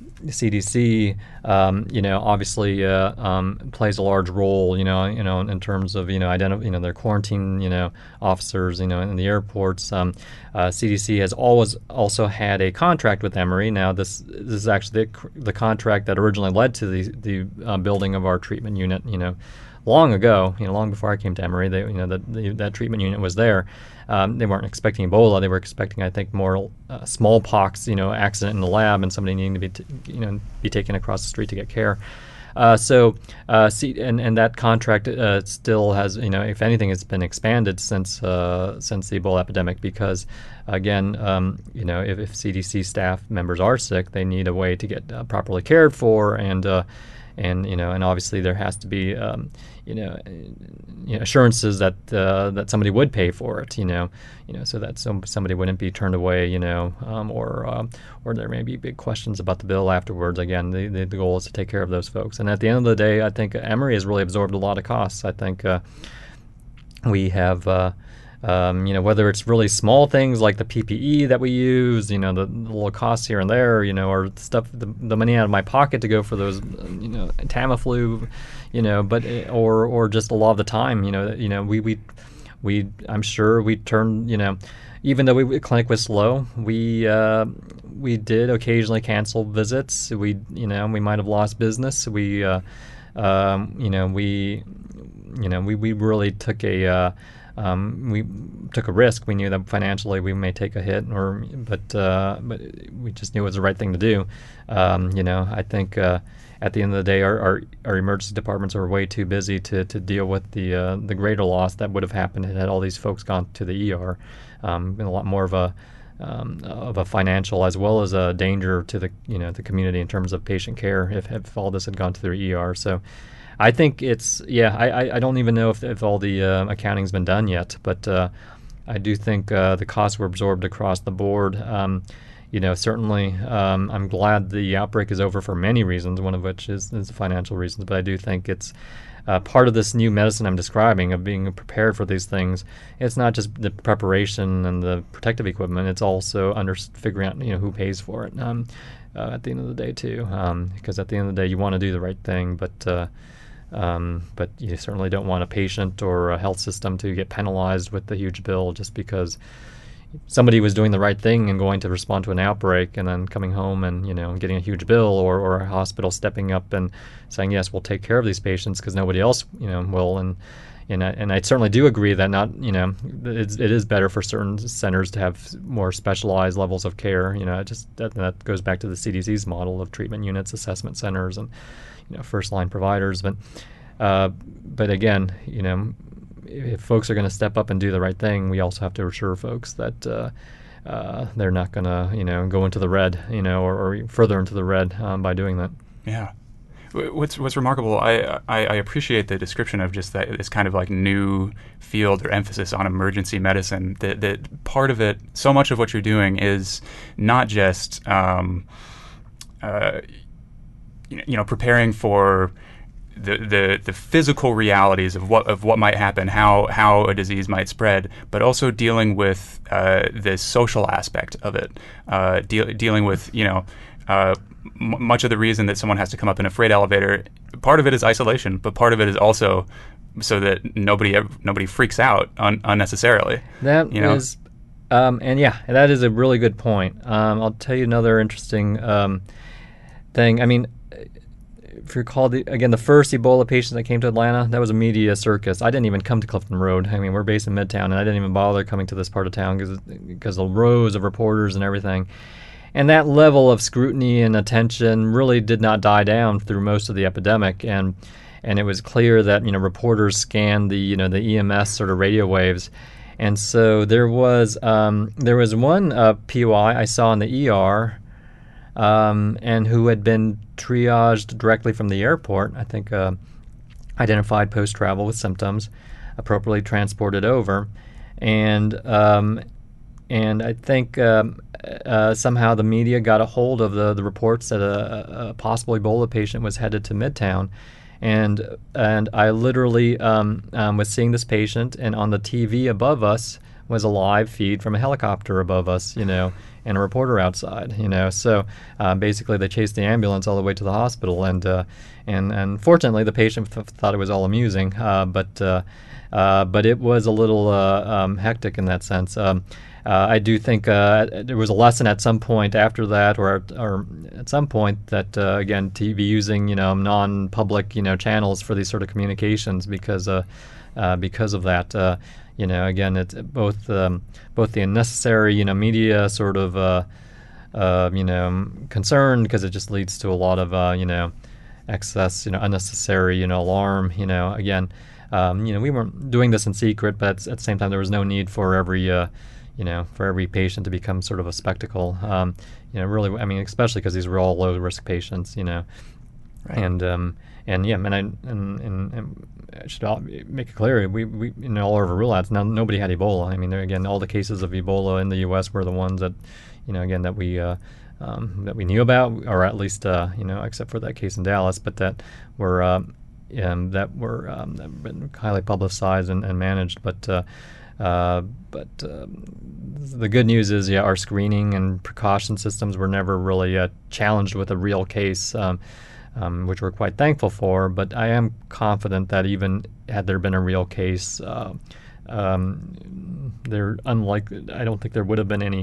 C D C, um, you know, obviously uh, um, plays a large role, you know, you know, in terms of, you know, identify, you know, their quarantine, you know, officers, you know, in the airports. Um, uh, C D C has always also had a contract with Emory. Now, this this is actually the, the contract that originally led to the the uh, building of our treatment unit, you know, long ago, you know, long before I came to Emory. They, you know, that that treatment unit was there. Um, they weren't expecting Ebola. They were expecting, I think, more uh, smallpox, you know, accident in the lab and somebody needing to be, t- you know, be taken across the street to get care. Uh, so, uh, see, and, and that contract uh, still has, you know, if anything, it's been expanded since uh, since the Ebola epidemic because, again, um, you know, if, if C D C staff members are sick, they need a way to get uh, properly cared for, and uh, and you know, and obviously there has to be, um, you know, you know, assurances that uh, that somebody would pay for it, you know, you know, so that some, somebody wouldn't be turned away, you know, um, or um, or there may be big questions about the bill afterwards. Again, the, the the goal is to take care of those folks, and at the end of the day, I think Emory has really absorbed a lot of costs. I think uh, we have. Uh, Um, you know, whether it's really small things like the P P E that we use, you know, the, the little costs here and there, you know, or stuff, the, the money out of my pocket to go for those, you know, Tamiflu, you know, but or or just a lot of the time, you know, you know, we we we I'm sure we turn, you know, even though we clinic was slow, we uh, we did occasionally cancel visits. We you know we might have lost business. We uh, um, you know we you know we we really took a uh, um, we took a risk. We knew that financially we may take a hit, or but uh, but we just knew it was the right thing to do. Um, you know, I think uh, at the end of the day, our, our, our emergency departments are way too busy to, to deal with the uh, the greater loss that would have happened had all these folks gone to the E R. Um, been a lot more of a um, of a financial as well as a danger to the you know the community in terms of patient care if, if all this had gone to their E R. So I think it's yeah I, I don't even know if, if all the uh, accounting's been done yet, but uh, I do think uh, the costs were absorbed across the board. Um, you know certainly um, I'm glad the outbreak is over for many reasons, one of which is, is the financial reasons, but I do think it's Uh, part of this new medicine I'm describing of being prepared for these things. It's not just the preparation and the protective equipment. It's also under figuring out you know who pays for it um, uh, at the end of the day too. Um, because at the end of the day, you want to do the right thing, but uh, um, but you certainly don't want a patient or a health system to get penalized with the huge bill just because somebody was doing the right thing and going to respond to an outbreak and then coming home and, you know, getting a huge bill, or, or a hospital stepping up and saying, yes, we'll take care of these patients because nobody else, you know, will. And, and, I, and I certainly do agree that not, you know, it's, it is better for certain centers to have more specialized levels of care. You know, it just that, that goes back to the C D C's model of treatment units, assessment centers, and, you know, first line providers. But, uh, but again, you know, if folks are going to step up and do the right thing, we also have to assure folks that uh, uh, they're not going to, you know, go into the red, you know, or, or further into the red um, by doing that. Yeah. What's what's remarkable, I, I I appreciate the description of just that this kind of like new field or emphasis on emergency medicine. That that part of it, so much of what you're doing is not just um, uh, you know preparing for The, the the physical realities of what of what might happen, how how a disease might spread, but also dealing with uh, the social aspect of it, uh, deal, dealing with you know uh, m- much of the reason that someone has to come up in a freight elevator. Part of it is isolation, but part of it is also so that nobody ever, nobody freaks out un- unnecessarily. That you know? is, um, and yeah, that is a really good point. Um, I'll tell you another interesting um, thing. I mean. If you recall, the, again, the first Ebola patient that came to Atlanta, that was a media circus. I didn't even come to Clifton Road. I mean, we're based in Midtown, and I didn't even bother coming to this part of town because the rows of reporters and everything. And that level of scrutiny and attention really did not die down through most of the epidemic. And and it was clear that, you know, reporters scanned the, you know, the E M S sort of radio waves. And so there was um, there was one uh, P O I I saw in the E R Um, and who had been triaged directly from the airport, I think uh, identified post-travel with symptoms, appropriately transported over. And um, and I think um, uh, somehow the media got a hold of the, the reports that a, a possible Ebola patient was headed to Midtown. And and I literally um, um, was seeing this patient, and on the T V above us was a live feed from a helicopter above us, you know, and a reporter outside, you know. So uh, basically, they chased the ambulance all the way to the hospital, and uh, and and fortunately, the patient th- thought it was all amusing, uh, but uh, uh, but it was a little uh, um, hectic in that sense. Um, uh, I do think uh, there was a lesson at some point after that, or or at some point that uh, again, T V using you know non-public you know channels for these sort of communications because uh, uh, because of that. Uh, You know, again, it's both um, both the unnecessary, you know, media sort of, uh, uh, you know, concern because it just leads to a lot of, uh, you know, excess, you know, unnecessary, you know, alarm. You know, again, um, you know, we weren't doing this in secret, but at the same time, there was no need for every, uh, you know, for every patient to become sort of a spectacle. Um, you know, really, I mean, especially because these were all low-risk patients. You know, right. and um, and yeah, and I and and. and I should make it clear, we, we in all of our rule-outs, now nobody had Ebola. I mean, there, again, all the cases of Ebola in the U S were the ones that, you know, again, that we uh, um, that we knew about, or at least, uh, you know, except for that case in Dallas, but that were uh, um, that were um, that been highly publicized and, and managed. But uh, uh, but um, the good news is, yeah, our screening and precaution systems were never really uh, challenged with a real case. Um, Um, which we're quite thankful for, but I am confident that even had there been a real case, uh, um, there unlikely. I don't think there would have been any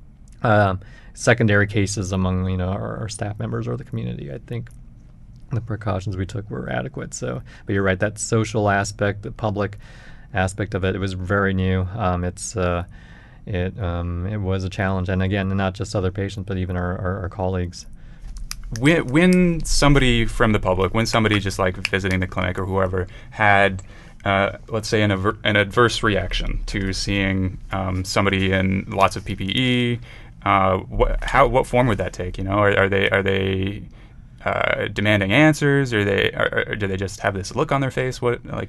uh, secondary cases among you know our, our staff members or the community. I think the precautions we took were adequate. So, but you're right, that social aspect, the public aspect of it. It was very new. Um, it's uh, it um, it was a challenge, and again, not just other patients, but even our, our, our colleagues. When, when somebody from the public, when somebody just like visiting the clinic or whoever had, uh, let's say, an, aver- an adverse reaction to seeing um, somebody in lots of P P E, uh, what, how, what form would that take? You know, are, are they are they uh, demanding answers? Or they are, or do they just have this look on their face? What like?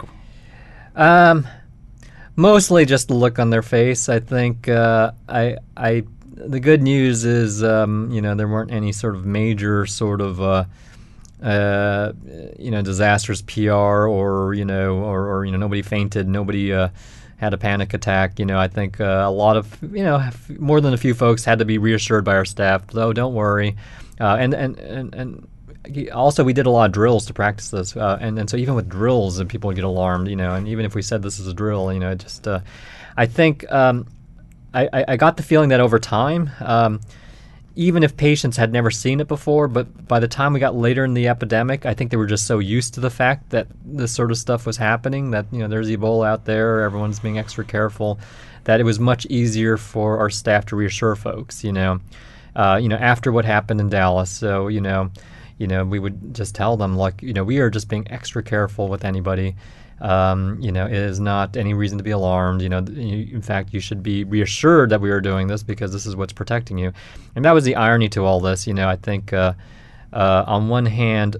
Um, mostly just the look on their face. I think uh, I I. The good news is, um, you know, there weren't any sort of major sort of, uh, uh, you know, disastrous P R or, you know, or, or you know, nobody fainted, nobody uh, had a panic attack. You know, I think uh, a lot of, you know, more than a few folks had to be reassured by our staff, though, don't worry. Uh, and, and, and, and also we did a lot of drills to practice this. Uh, and, and so even with drills, people would get alarmed, you know, and even if we said this is a drill, you know, it just, uh, I think, um, I, I got the feeling that over time, um, even if patients had never seen it before, but by the time we got later in the epidemic, I think they were just so used to the fact that this sort of stuff was happening, that, you know, there's Ebola out there, everyone's being extra careful, that it was much easier for our staff to reassure folks, you know, uh, you know, after what happened in Dallas. So, you know, you know, we would just tell them, like, you know, we are just being extra careful with anybody. Um, you know, it is not any reason to be alarmed. You know, you, in fact, you should be reassured that we are doing this because this is what's protecting you. And that was the irony to all this. You know, I think uh, uh, on one hand,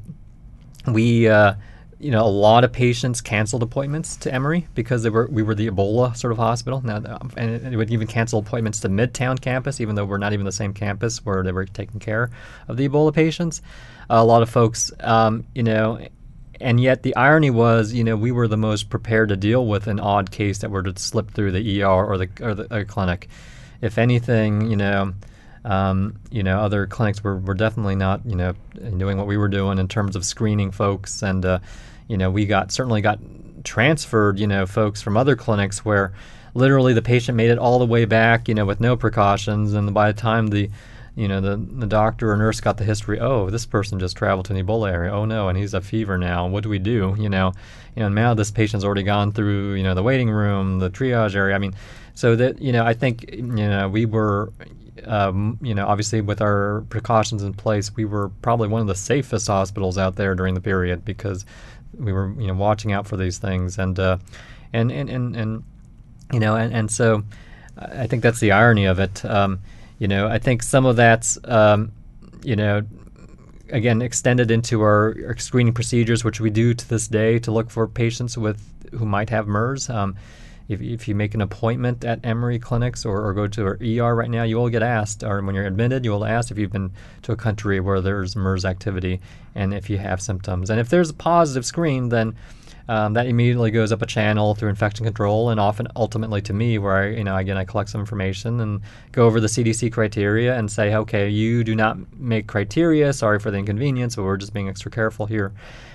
we, uh, you know, a lot of patients canceled appointments to Emory because they were we were the Ebola sort of hospital. Now, and it, it would even cancel appointments to Midtown campus, even though we're not even the same campus where they were taking care of the Ebola patients. Uh, a lot of folks, um, you know. And yet the irony was, you know, we were the most prepared to deal with an odd case that were to slip through the E R or the or the or clinic. If anything, you know, um, you know, other clinics were, were definitely not, you know, doing what we were doing in terms of screening folks. And, uh, you know, we got certainly got transferred, you know, folks from other clinics where literally the patient made it all the way back, you know, with no precautions. And by the time the You know, the the doctor or nurse got the history. Oh, this person just traveled to the Ebola area. Oh no, and he's a fever now. What do we do? You know, you know, now this patient's already gone through, you know, the waiting room, the triage area. I mean, so that, you know, I think, you know, we were, um, you know, obviously with our precautions in place, we were probably one of the safest hospitals out there during the period because we were, you know, watching out for these things. And uh, and, and and and you know, and and so I think that's the irony of it. Um, You know, I think some of that's, um, you know, again, extended into our, our screening procedures, which we do to this day to look for patients with who might have MERS. Um, if, if you make an appointment at Emory clinics or, or go to our E R right now, you will get asked, or when you're admitted, you will ask if you've been to a country where there's MERS activity and if you have symptoms. And if there's a positive screen, then Um, that immediately goes up a channel through infection control, and often ultimately to me, where I, you know, again, I collect some information and go over the C D C criteria and say, okay, you do not make criteria. Sorry for the inconvenience, but we're just being extra careful here.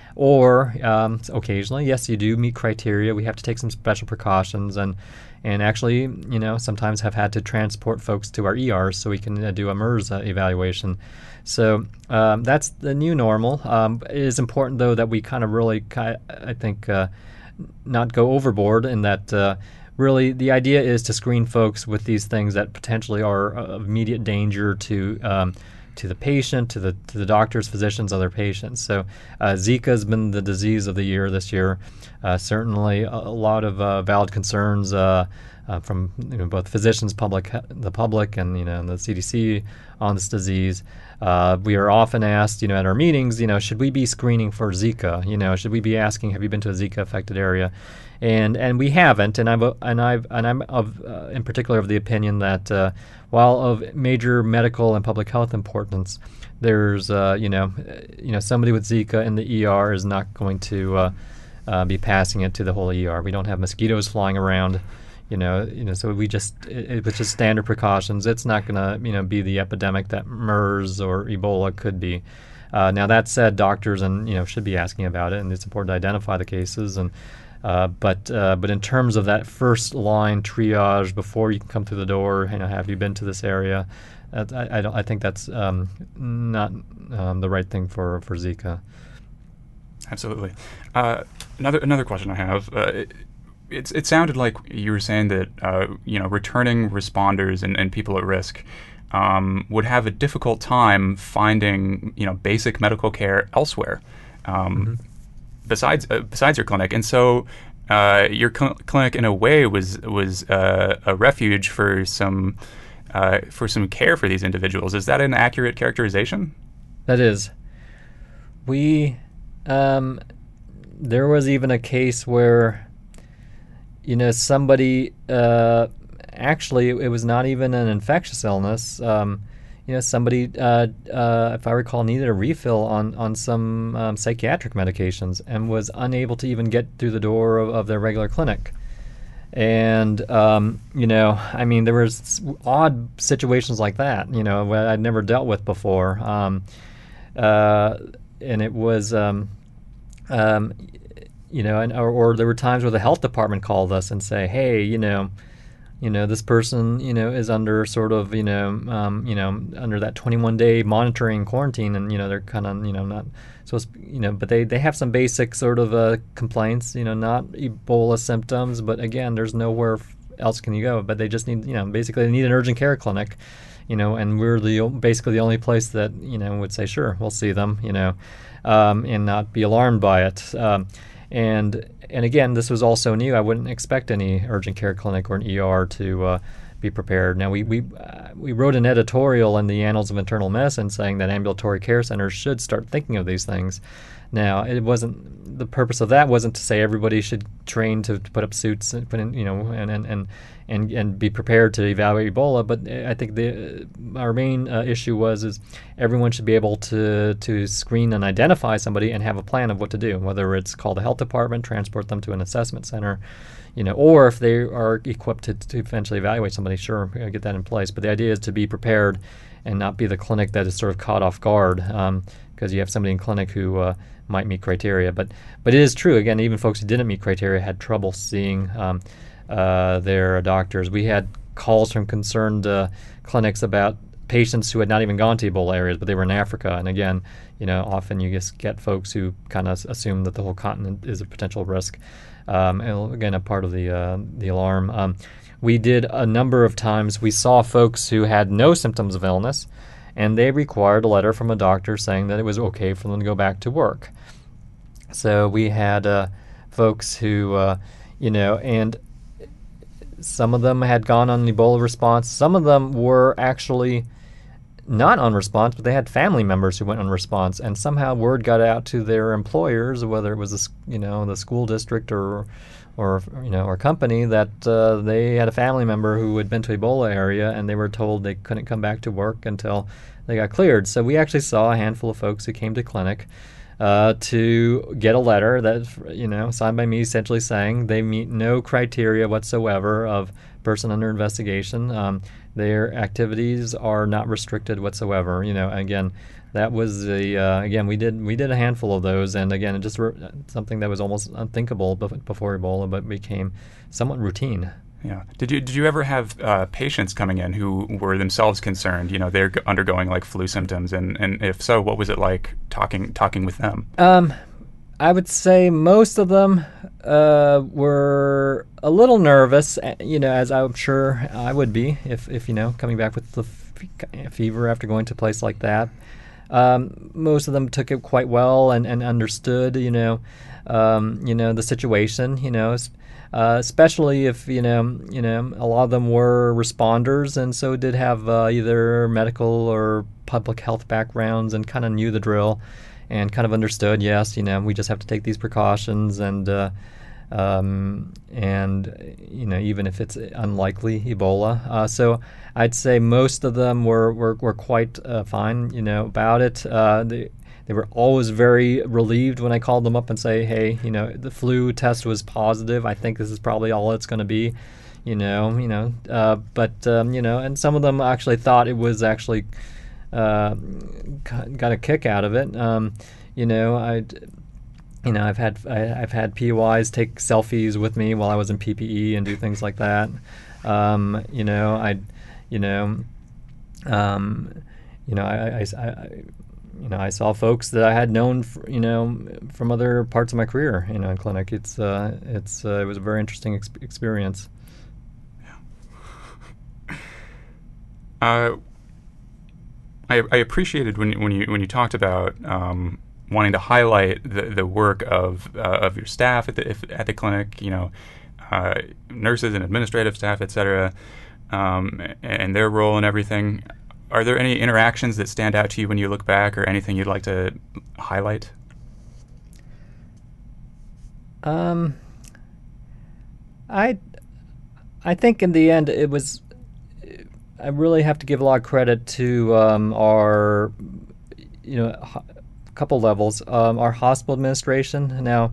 Or um, occasionally, yes, you do meet criteria. We have to take some special precautions, and and actually, you know, sometimes have had to transport folks to our E Rs so we can uh, do a MERS uh, evaluation. So um, that's the new normal. Um, it is important, though, that we kind of really, I think, uh, not go overboard in that uh, really the idea is to screen folks with these things that potentially are of immediate danger to um, to the patient, to the to the doctors, physicians, other patients. So uh, Zika has been the disease of the year this year. Uh, certainly a, a lot of uh, valid concerns uh, uh, from, you know, both physicians, public, the public, and, you know, and the C D C on this disease. Uh, we are often asked, you know, at our meetings, you know, should we be screening for Zika? You know, should we be asking, have you been to a Zika-affected area? And and we haven't. And I've and I've and I'm of uh, in particular of the opinion that uh, while of major medical and public health importance, there's uh, you know, you know, somebody with Zika in the E R is not going to uh, uh, be passing it to the whole E R. We don't have mosquitoes flying around. You know, you know, so we just, it, it was just standard precautions. It's not going to, you know, be the epidemic that MERS or Ebola could be. Uh, now, that said, doctors and, you know, should be asking about it, and it's important to identify the cases. And uh, but uh, but in terms of that first line triage before you can come through the door, you know, have you been to this area? Uh, I I, don't, I think that's um, not um, the right thing for for Zika. Absolutely. Uh, another another question I have. Uh, it's, it sounded like you were saying that uh, you know returning responders and, and people at risk um, would have a difficult time finding you know basic medical care elsewhere um, Mm-hmm. besides uh, besides your clinic, and so uh, your cl- clinic in a way was was uh, a refuge for some uh, for some care for these individuals. Is that an accurate characterization? That is. We, um, there was even a case where, you know, somebody, uh, actually, it was not even an infectious illness. Um, you know, somebody, uh, uh, if I recall, needed a refill on, on some um, psychiatric medications and was unable to even get through the door of, of their regular clinic. And, um, you know, I mean, there was odd situations like that, you know, that I'd never dealt with before. Um, uh, and it was, um, um, you know, and, or, or there were times where the health department called us and say, hey, you know, you know, this person, you know, is under sort of, you know, um, you know, under that twenty-one day monitoring quarantine, and you know, they're kind of, you know, not supposed, you know, but they, they have some basic sort of uh, complaints, you know, not Ebola symptoms, but again, there's nowhere else can you go, but they just need, you know, basically they need an urgent care clinic, you know, and we're the basically the only place that, you know, would say, sure, we'll see them, you know, um, and not be alarmed by it. Um, and and again, this was also new. I wouldn't expect any urgent care clinic or an E R to uh, be prepared. Now, we we uh, we wrote an editorial in the Annals of Internal Medicine saying that ambulatory care centers should start thinking of these things. Now, it wasn't, the purpose of that wasn't to say everybody should train to, to put up suits and put in, you know, and and, and and and be prepared to evaluate Ebola. But I think the our main uh, issue was is everyone should be able to to screen and identify somebody and have a plan of what to do, whether it's call the health department, transport them to an assessment center, you know, or if they are equipped to, to eventually evaluate somebody, sure, get that in place. But the idea is to be prepared and not be the clinic that is sort of caught off guard, because um, you have somebody in clinic who uh, might meet criteria. But but it is true, again, even folks who didn't meet criteria had trouble seeing um, uh, their doctors. We had calls from concerned uh, clinics about patients who had not even gone to Ebola areas, but they were in Africa. And again, you know, often you just get folks who kind of assume that the whole continent is a potential risk. Um, and again, a part of the uh, the alarm. Um, we did a number of times. We saw folks who had no symptoms of illness, and they required a letter from a doctor saying that it was okay for them to go back to work. So we had uh, folks who, uh, you know, and some of them had gone on Ebola response. Some of them were actually not on response, but they had family members who went on response, and somehow word got out to their employers, whether it was a, you know, the school district or or you know or company, that uh, they had a family member who had been to Ebola area, and they were told they couldn't come back to work until they got cleared. So we actually saw a handful of folks who came to clinic uh, to get a letter that, you know, signed by me, essentially saying they meet no criteria whatsoever of person under investigation. Um, their activities are not restricted whatsoever. You know, again, that was the uh, again we did we did a handful of those, and again, it just re- something that was almost unthinkable before Ebola, but became somewhat routine. Yeah. Did you did you ever have uh, patients coming in who were themselves concerned? You know, they're g- undergoing like flu symptoms, and, and if so, what was it like talking talking with them? Um, I would say most of them uh, were a little nervous. You know, as I'm sure I would be if if you know coming back with the f- fever after going to a place like that. Um, most of them took it quite well and, and understood. You know, um, you know the situation. You know. Uh, especially if you know, you know, a lot of them were responders, and so did have uh, either medical or public health backgrounds, and kind of knew the drill, and kind of understood. Yes, you know, we just have to take these precautions, and uh, um, and you know, even if it's unlikely Ebola. Uh, so I'd say most of them were were, were quite uh, fine, you know, about it. Uh, the, They were always very relieved when I called them up and say, hey, you know, the flu test was positive. I think this is probably all it's going to be, you know, you know. Uh, but, um, you know, and some of them actually thought it was actually uh, got a kick out of it. Um, you know, I, you know, I've had I, I've had P O Is take selfies with me while I was in P P E and do things like that. Um, you know, I, you know, um, you know, I, I, I you know, I saw folks that I had known, f- you know, from other parts of my career, you know, in clinic. It's uh, it's uh, it was a very interesting ex- experience. Uh, I, I appreciated when when you when you talked about um, wanting to highlight the, the work of uh, of your staff at the if, at the clinic, you know, uh, nurses and administrative staff, et cetera, um, and their role and everything. Are there any interactions that stand out to you when you look back, or anything you'd like to highlight? Um, I I think in the end it was. I really have to give a lot of credit to um, our, you know, a couple levels. Um, our hospital administration. Now,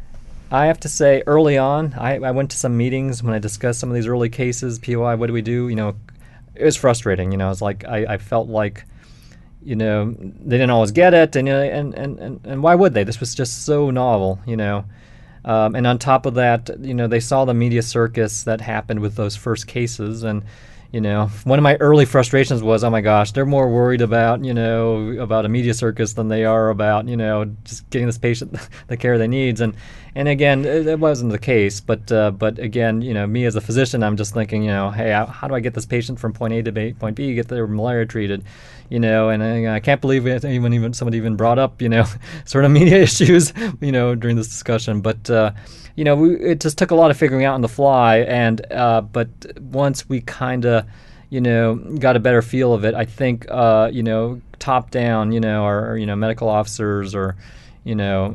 I have to say, early on, I, I went to some meetings when I discussed some of these early cases. P O I, what do we do? You know, it was frustrating. You know, it's like I, I felt like, you know, they didn't always get it, and you know, and, and, and, and why would they? This was just so novel, you know. Um, and on top of that, you know, they saw the media circus that happened with those first cases, and you know, one of my early frustrations was, oh my gosh, they're more worried about, you know, about a media circus than they are about, you know, just getting this patient the care they needs. And, and again, it, it wasn't the case. But, uh, but again, you know, me as a physician, I'm just thinking, you know, hey, how, how do I get this patient from point A to B, point B, get their malaria treated, you know? And I, I can't believe it, even even somebody even brought up, you know, sort of media issues, you know, during this discussion. But uh, you know, we, it just took a lot of figuring out on the fly. And uh, but once we kind of, you know, got a better feel of it, I think, uh, you know, top down, you know, our, our you know medical officers or, you know,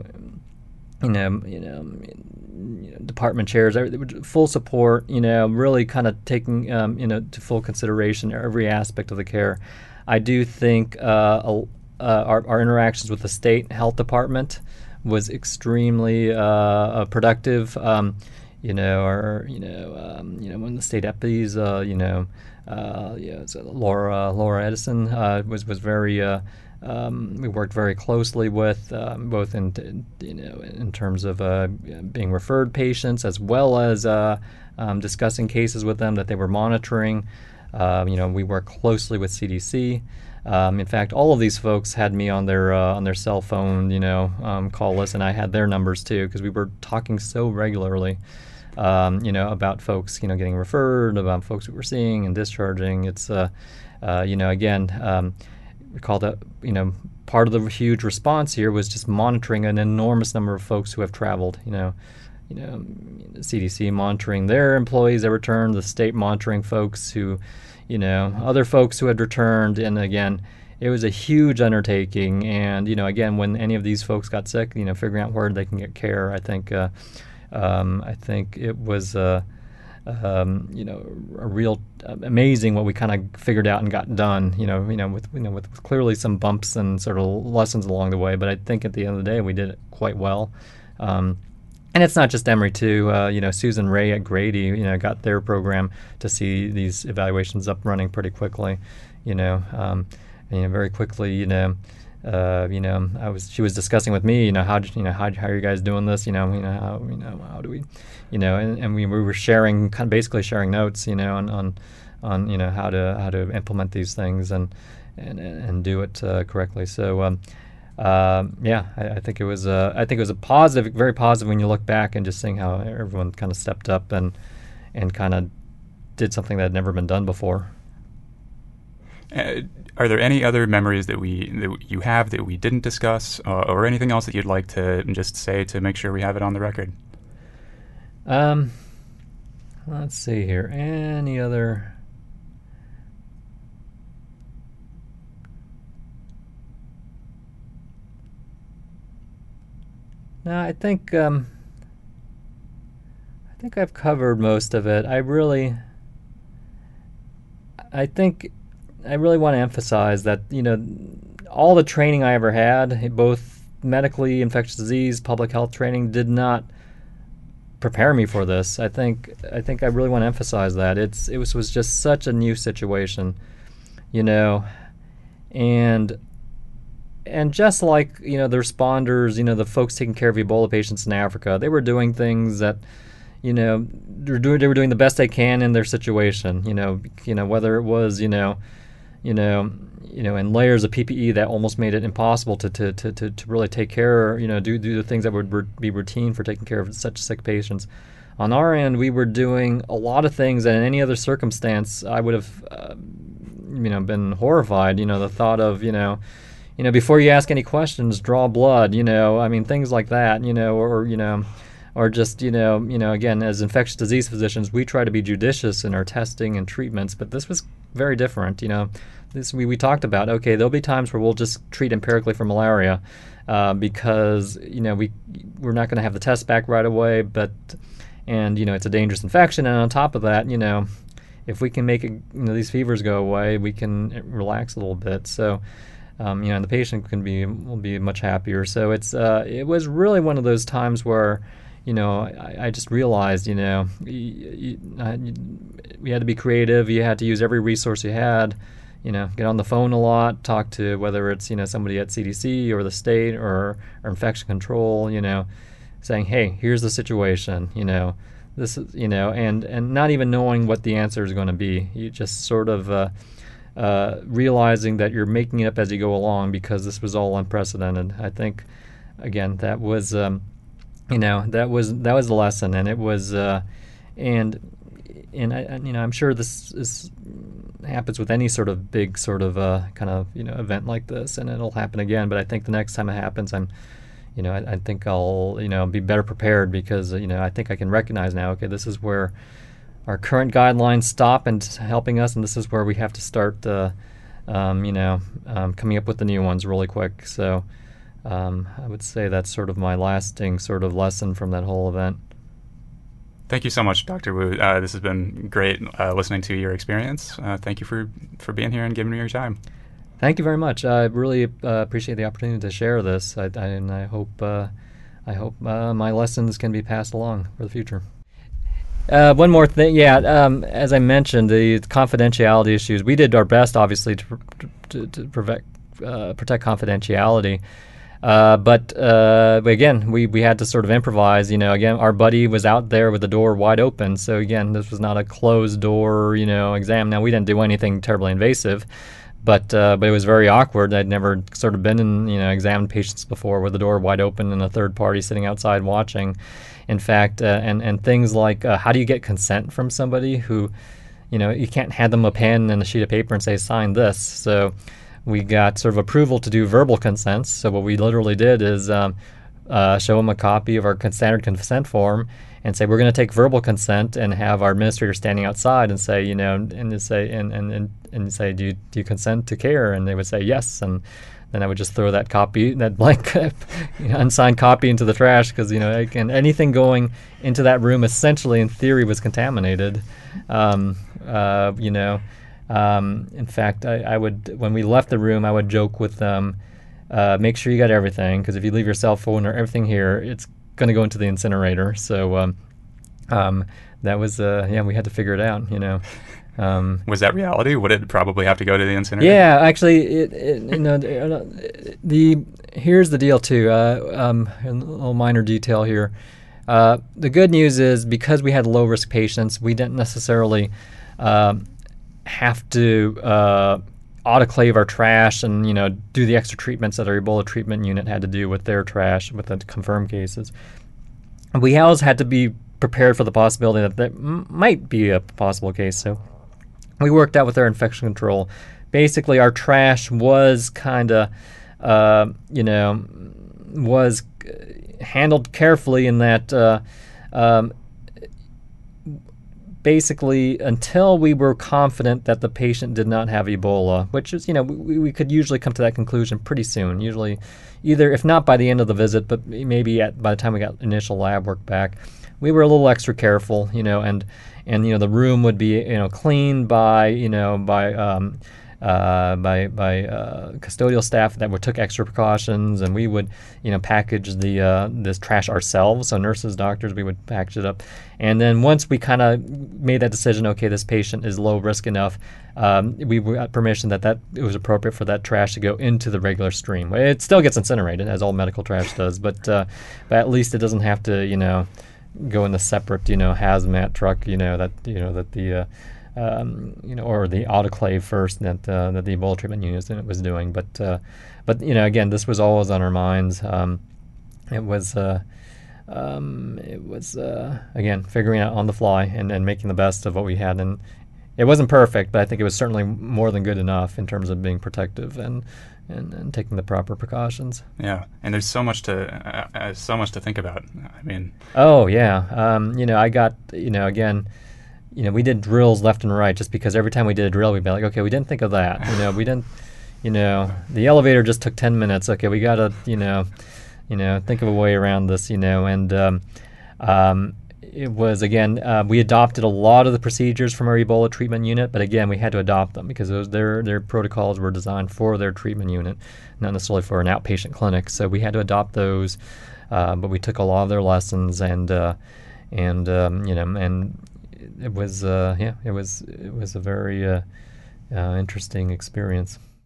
you know, you know, department chairs, full support, you know, really kind of taking, um, you know, to full consideration every aspect of the care. I do think uh, uh, our, our interactions with the state health department was extremely uh, productive. Um, you know, or you know, um, you know, when the state E P Is, uh, you know, uh, you know, so Laura Laura Edison uh, was was very. Uh, um, we worked very closely with um, both in you know in terms of uh, being referred patients as well as uh, um, discussing cases with them that they were monitoring. Uh, you know, we work closely with C D C. Um, in fact, all of these folks had me on their uh, on their cell phone, you know, um, call list, and I had their numbers too because we were talking so regularly, um, you know, about folks, you know, getting referred, about folks we were seeing and discharging. It's, uh, uh, you know, again, um, recall that, you know, part of the huge response here was just monitoring an enormous number of folks who have traveled, you know. You know, the C D C monitoring their employees that returned, the state monitoring folks who, you know, other folks who had returned. And again, it was a huge undertaking. And, you know, again, when any of these folks got sick, you know, figuring out where they can get care, I think, uh, um, I think it was, uh, um, you know, a real uh, amazing what we kind of figured out and got done. You know, you know, with you know, with, with clearly some bumps and sort of lessons along the way. But I think at the end of the day, we did it quite well. Um, And it's not just Emory too. Uh, you know, Susan Ray at Grady, you know, got their program to see these evaluations up running pretty quickly. You know, um, and, you know, very quickly. You know, uh, you know, I was she was discussing with me. You know, how you know how how are you guys doing this? You know, you know how you know how do we, you know, and, and we we were sharing kind of basically sharing notes. You know, on on, on you know how to how to implement these things and and and do it uh, correctly. So. Um, Um, yeah, I, I think it was. Uh, I think it was a positive, very positive when you look back and just seeing how everyone kind of stepped up and and kind of did something that had never been done before. Uh, are there any other memories that we that you have that we didn't discuss, uh, or anything else that you'd like to just say to make sure we have it on the record? Um, let's see here. Any other? No, I think um, I think I've covered most of it. I really, I think, I really want to emphasize that you know, all the training I ever had, both medically, infectious disease, public health training, did not prepare me for this. I think I think I really want to emphasize that it's it was was just such a new situation, you know, and. And just like, you know, the responders, you know, the folks taking care of Ebola patients in Africa, they were doing things that, you know, they were doing, they were doing the best they can in their situation, you know, you know, whether it was, you know, you know, you know, and layers of P P E that almost made it impossible to to, to, to, to really take care, you know, do do the things that would r- be routine for taking care of such sick patients. On our end, we were doing a lot of things that in any other circumstance I would have, uh, you know, been horrified. You know, the thought of, you know, you know, before you ask any questions, draw blood. You know, I mean, things like that. You know, or, or you know. Or just, you know, you know, again, as infectious disease physicians, we try to be judicious in our testing and treatments, but this was very different. You know, this we, we talked about, okay, there'll be times where we'll just treat empirically for malaria uh, because, you know, we, we're not going to have the test back right away, but, and, you know, it's a dangerous infection. And on top of that, you know, if we can make it, you know, these fevers go away, we can relax a little bit. So, um, you know, and the patient can be, will be much happier. So it's, uh, it was really one of those times where, you know, I, I just realized, you know, you, you, I, you, we had to be creative. You had to use every resource you had, you know, get on the phone a lot, talk to whether it's, you know, somebody at C D C or the state or, or infection control, you know, saying, hey, here's the situation, you know, this is, you know, and, and not even knowing what the answer is going to be. You just sort of uh, uh, realizing that you're making it up as you go along because this was all unprecedented. I think, again, that was... Um, You know, that was that was the lesson, and it was, uh, and and I, you know, I'm sure this is happens with any sort of big sort of uh, kind of you know event like this, and it'll happen again. But I think the next time it happens, I'm, you know, I, I think I'll you know be better prepared because you know I think I can recognize now. Okay, this is where our current guidelines stop and helping us, and this is where we have to start, uh, um, you know, um, coming up with the new ones really quick. So. Um, I would say that's sort of my lasting sort of lesson from that whole event. Thank you so much, Doctor Wu. Uh, this has been great uh, listening to your experience. Uh, thank you for, for being here and giving me your time. Thank you very much. I really uh, appreciate the opportunity to share this, I, I, and I hope uh, I hope uh, my lessons can be passed along for the future. Uh, one more thing, yeah. Um, as I mentioned, the confidentiality issues. We did our best, obviously, to to, to protect uh, protect confidentiality. Uh, but uh, but again, we, we had to sort of improvise. You know, again, our buddy was out there with the door wide open. So again, this was not a closed door, you know, exam. Now we didn't do anything terribly invasive, but uh, but it was very awkward. I'd never sort of been in you know examined patients before with the door wide open and a third party sitting outside watching. In fact, uh, and and things like uh, how do you get consent from somebody who, you know, you can't hand them a pen and a sheet of paper and say sign this. So. We got sort of approval to do verbal consents. So what we literally did is um, uh, show them a copy of our standard consent form and say we're going to take verbal consent and have our administrator standing outside and say, you know, and to say and and and, and say, do you do you consent to care? And they would say yes, and then I would just throw that copy, that blank, you know, unsigned copy into the trash because you know, again, anything going into that room essentially in theory was contaminated, um, uh, you know. Um, in fact, I, I would, when we left the room, I would joke with them, uh, make sure you got everything, because if you leave your cell phone or everything here, it's going to go into the incinerator. So um, um, that was, uh, yeah, we had to figure it out, you know. Um, was that reality? Would it probably have to go to the incinerator? Yeah, actually, it, it, you know, the, the here's the deal too. Uh, um, a little minor detail here. Uh, the good news is because we had low risk patients, we didn't necessarily. Um, have to uh, autoclave our trash and, you know, do the extra treatments that our Ebola treatment unit had to do with their trash, with the confirmed cases. We always had to be prepared for the possibility that that m- might be a possible case. So we worked out with our infection control. Basically, our trash was kind of, uh, you know, was handled carefully in that uh, um, basically, until we were confident that the patient did not have Ebola, which is, you know, we, we could usually come to that conclusion pretty soon. Usually, either, if not by the end of the visit, but maybe at, by the time we got initial lab work back, we were a little extra careful, you know, and, and you know, the room would be, you know, cleaned by, you know, by um, uh, by by uh, custodial staff that would took extra precautions, and we would, you know, package the uh, this trash ourselves. So nurses, doctors, we would package it up, and then once we kind of made that decision, okay, this patient is low risk enough, um, we got permission that that it was appropriate for that trash to go into the regular stream. It still gets incinerated, as all medical trash does, but uh, but at least it doesn't have to, you know, go in a separate, you know, hazmat truck, you know, that you know that the uh, um, you know, or the autoclave first that uh, that the Ebola treatment unit was doing. But uh, but you know, again, this was always on our minds. Um, it was. Uh, Um, it was, uh, again, figuring out on the fly and, and making the best of what we had. And it wasn't perfect, but I think it was certainly more than good enough in terms of being protective and, and, and taking the proper precautions. Yeah, and there's so much to uh, uh, so much to think about. I mean, oh yeah, um, you know, I got, you know, again, you know, we did drills left and right just because every time we did a drill, we'd be like, okay, we didn't think of that. You know, we didn't, you know, the elevator just took ten minutes. Okay, we got to, you know. You know, think of a way around this, you know, and um, um, it was, again, uh, we adopted a lot of the procedures from our Ebola treatment unit, but again, we had to adopt them because those, their their protocols were designed for their treatment unit, not necessarily for an outpatient clinic. So we had to adopt those, uh, but we took a lot of their lessons, and uh, and um, you know, and it was uh, yeah, it was it was a very uh, uh, interesting experience.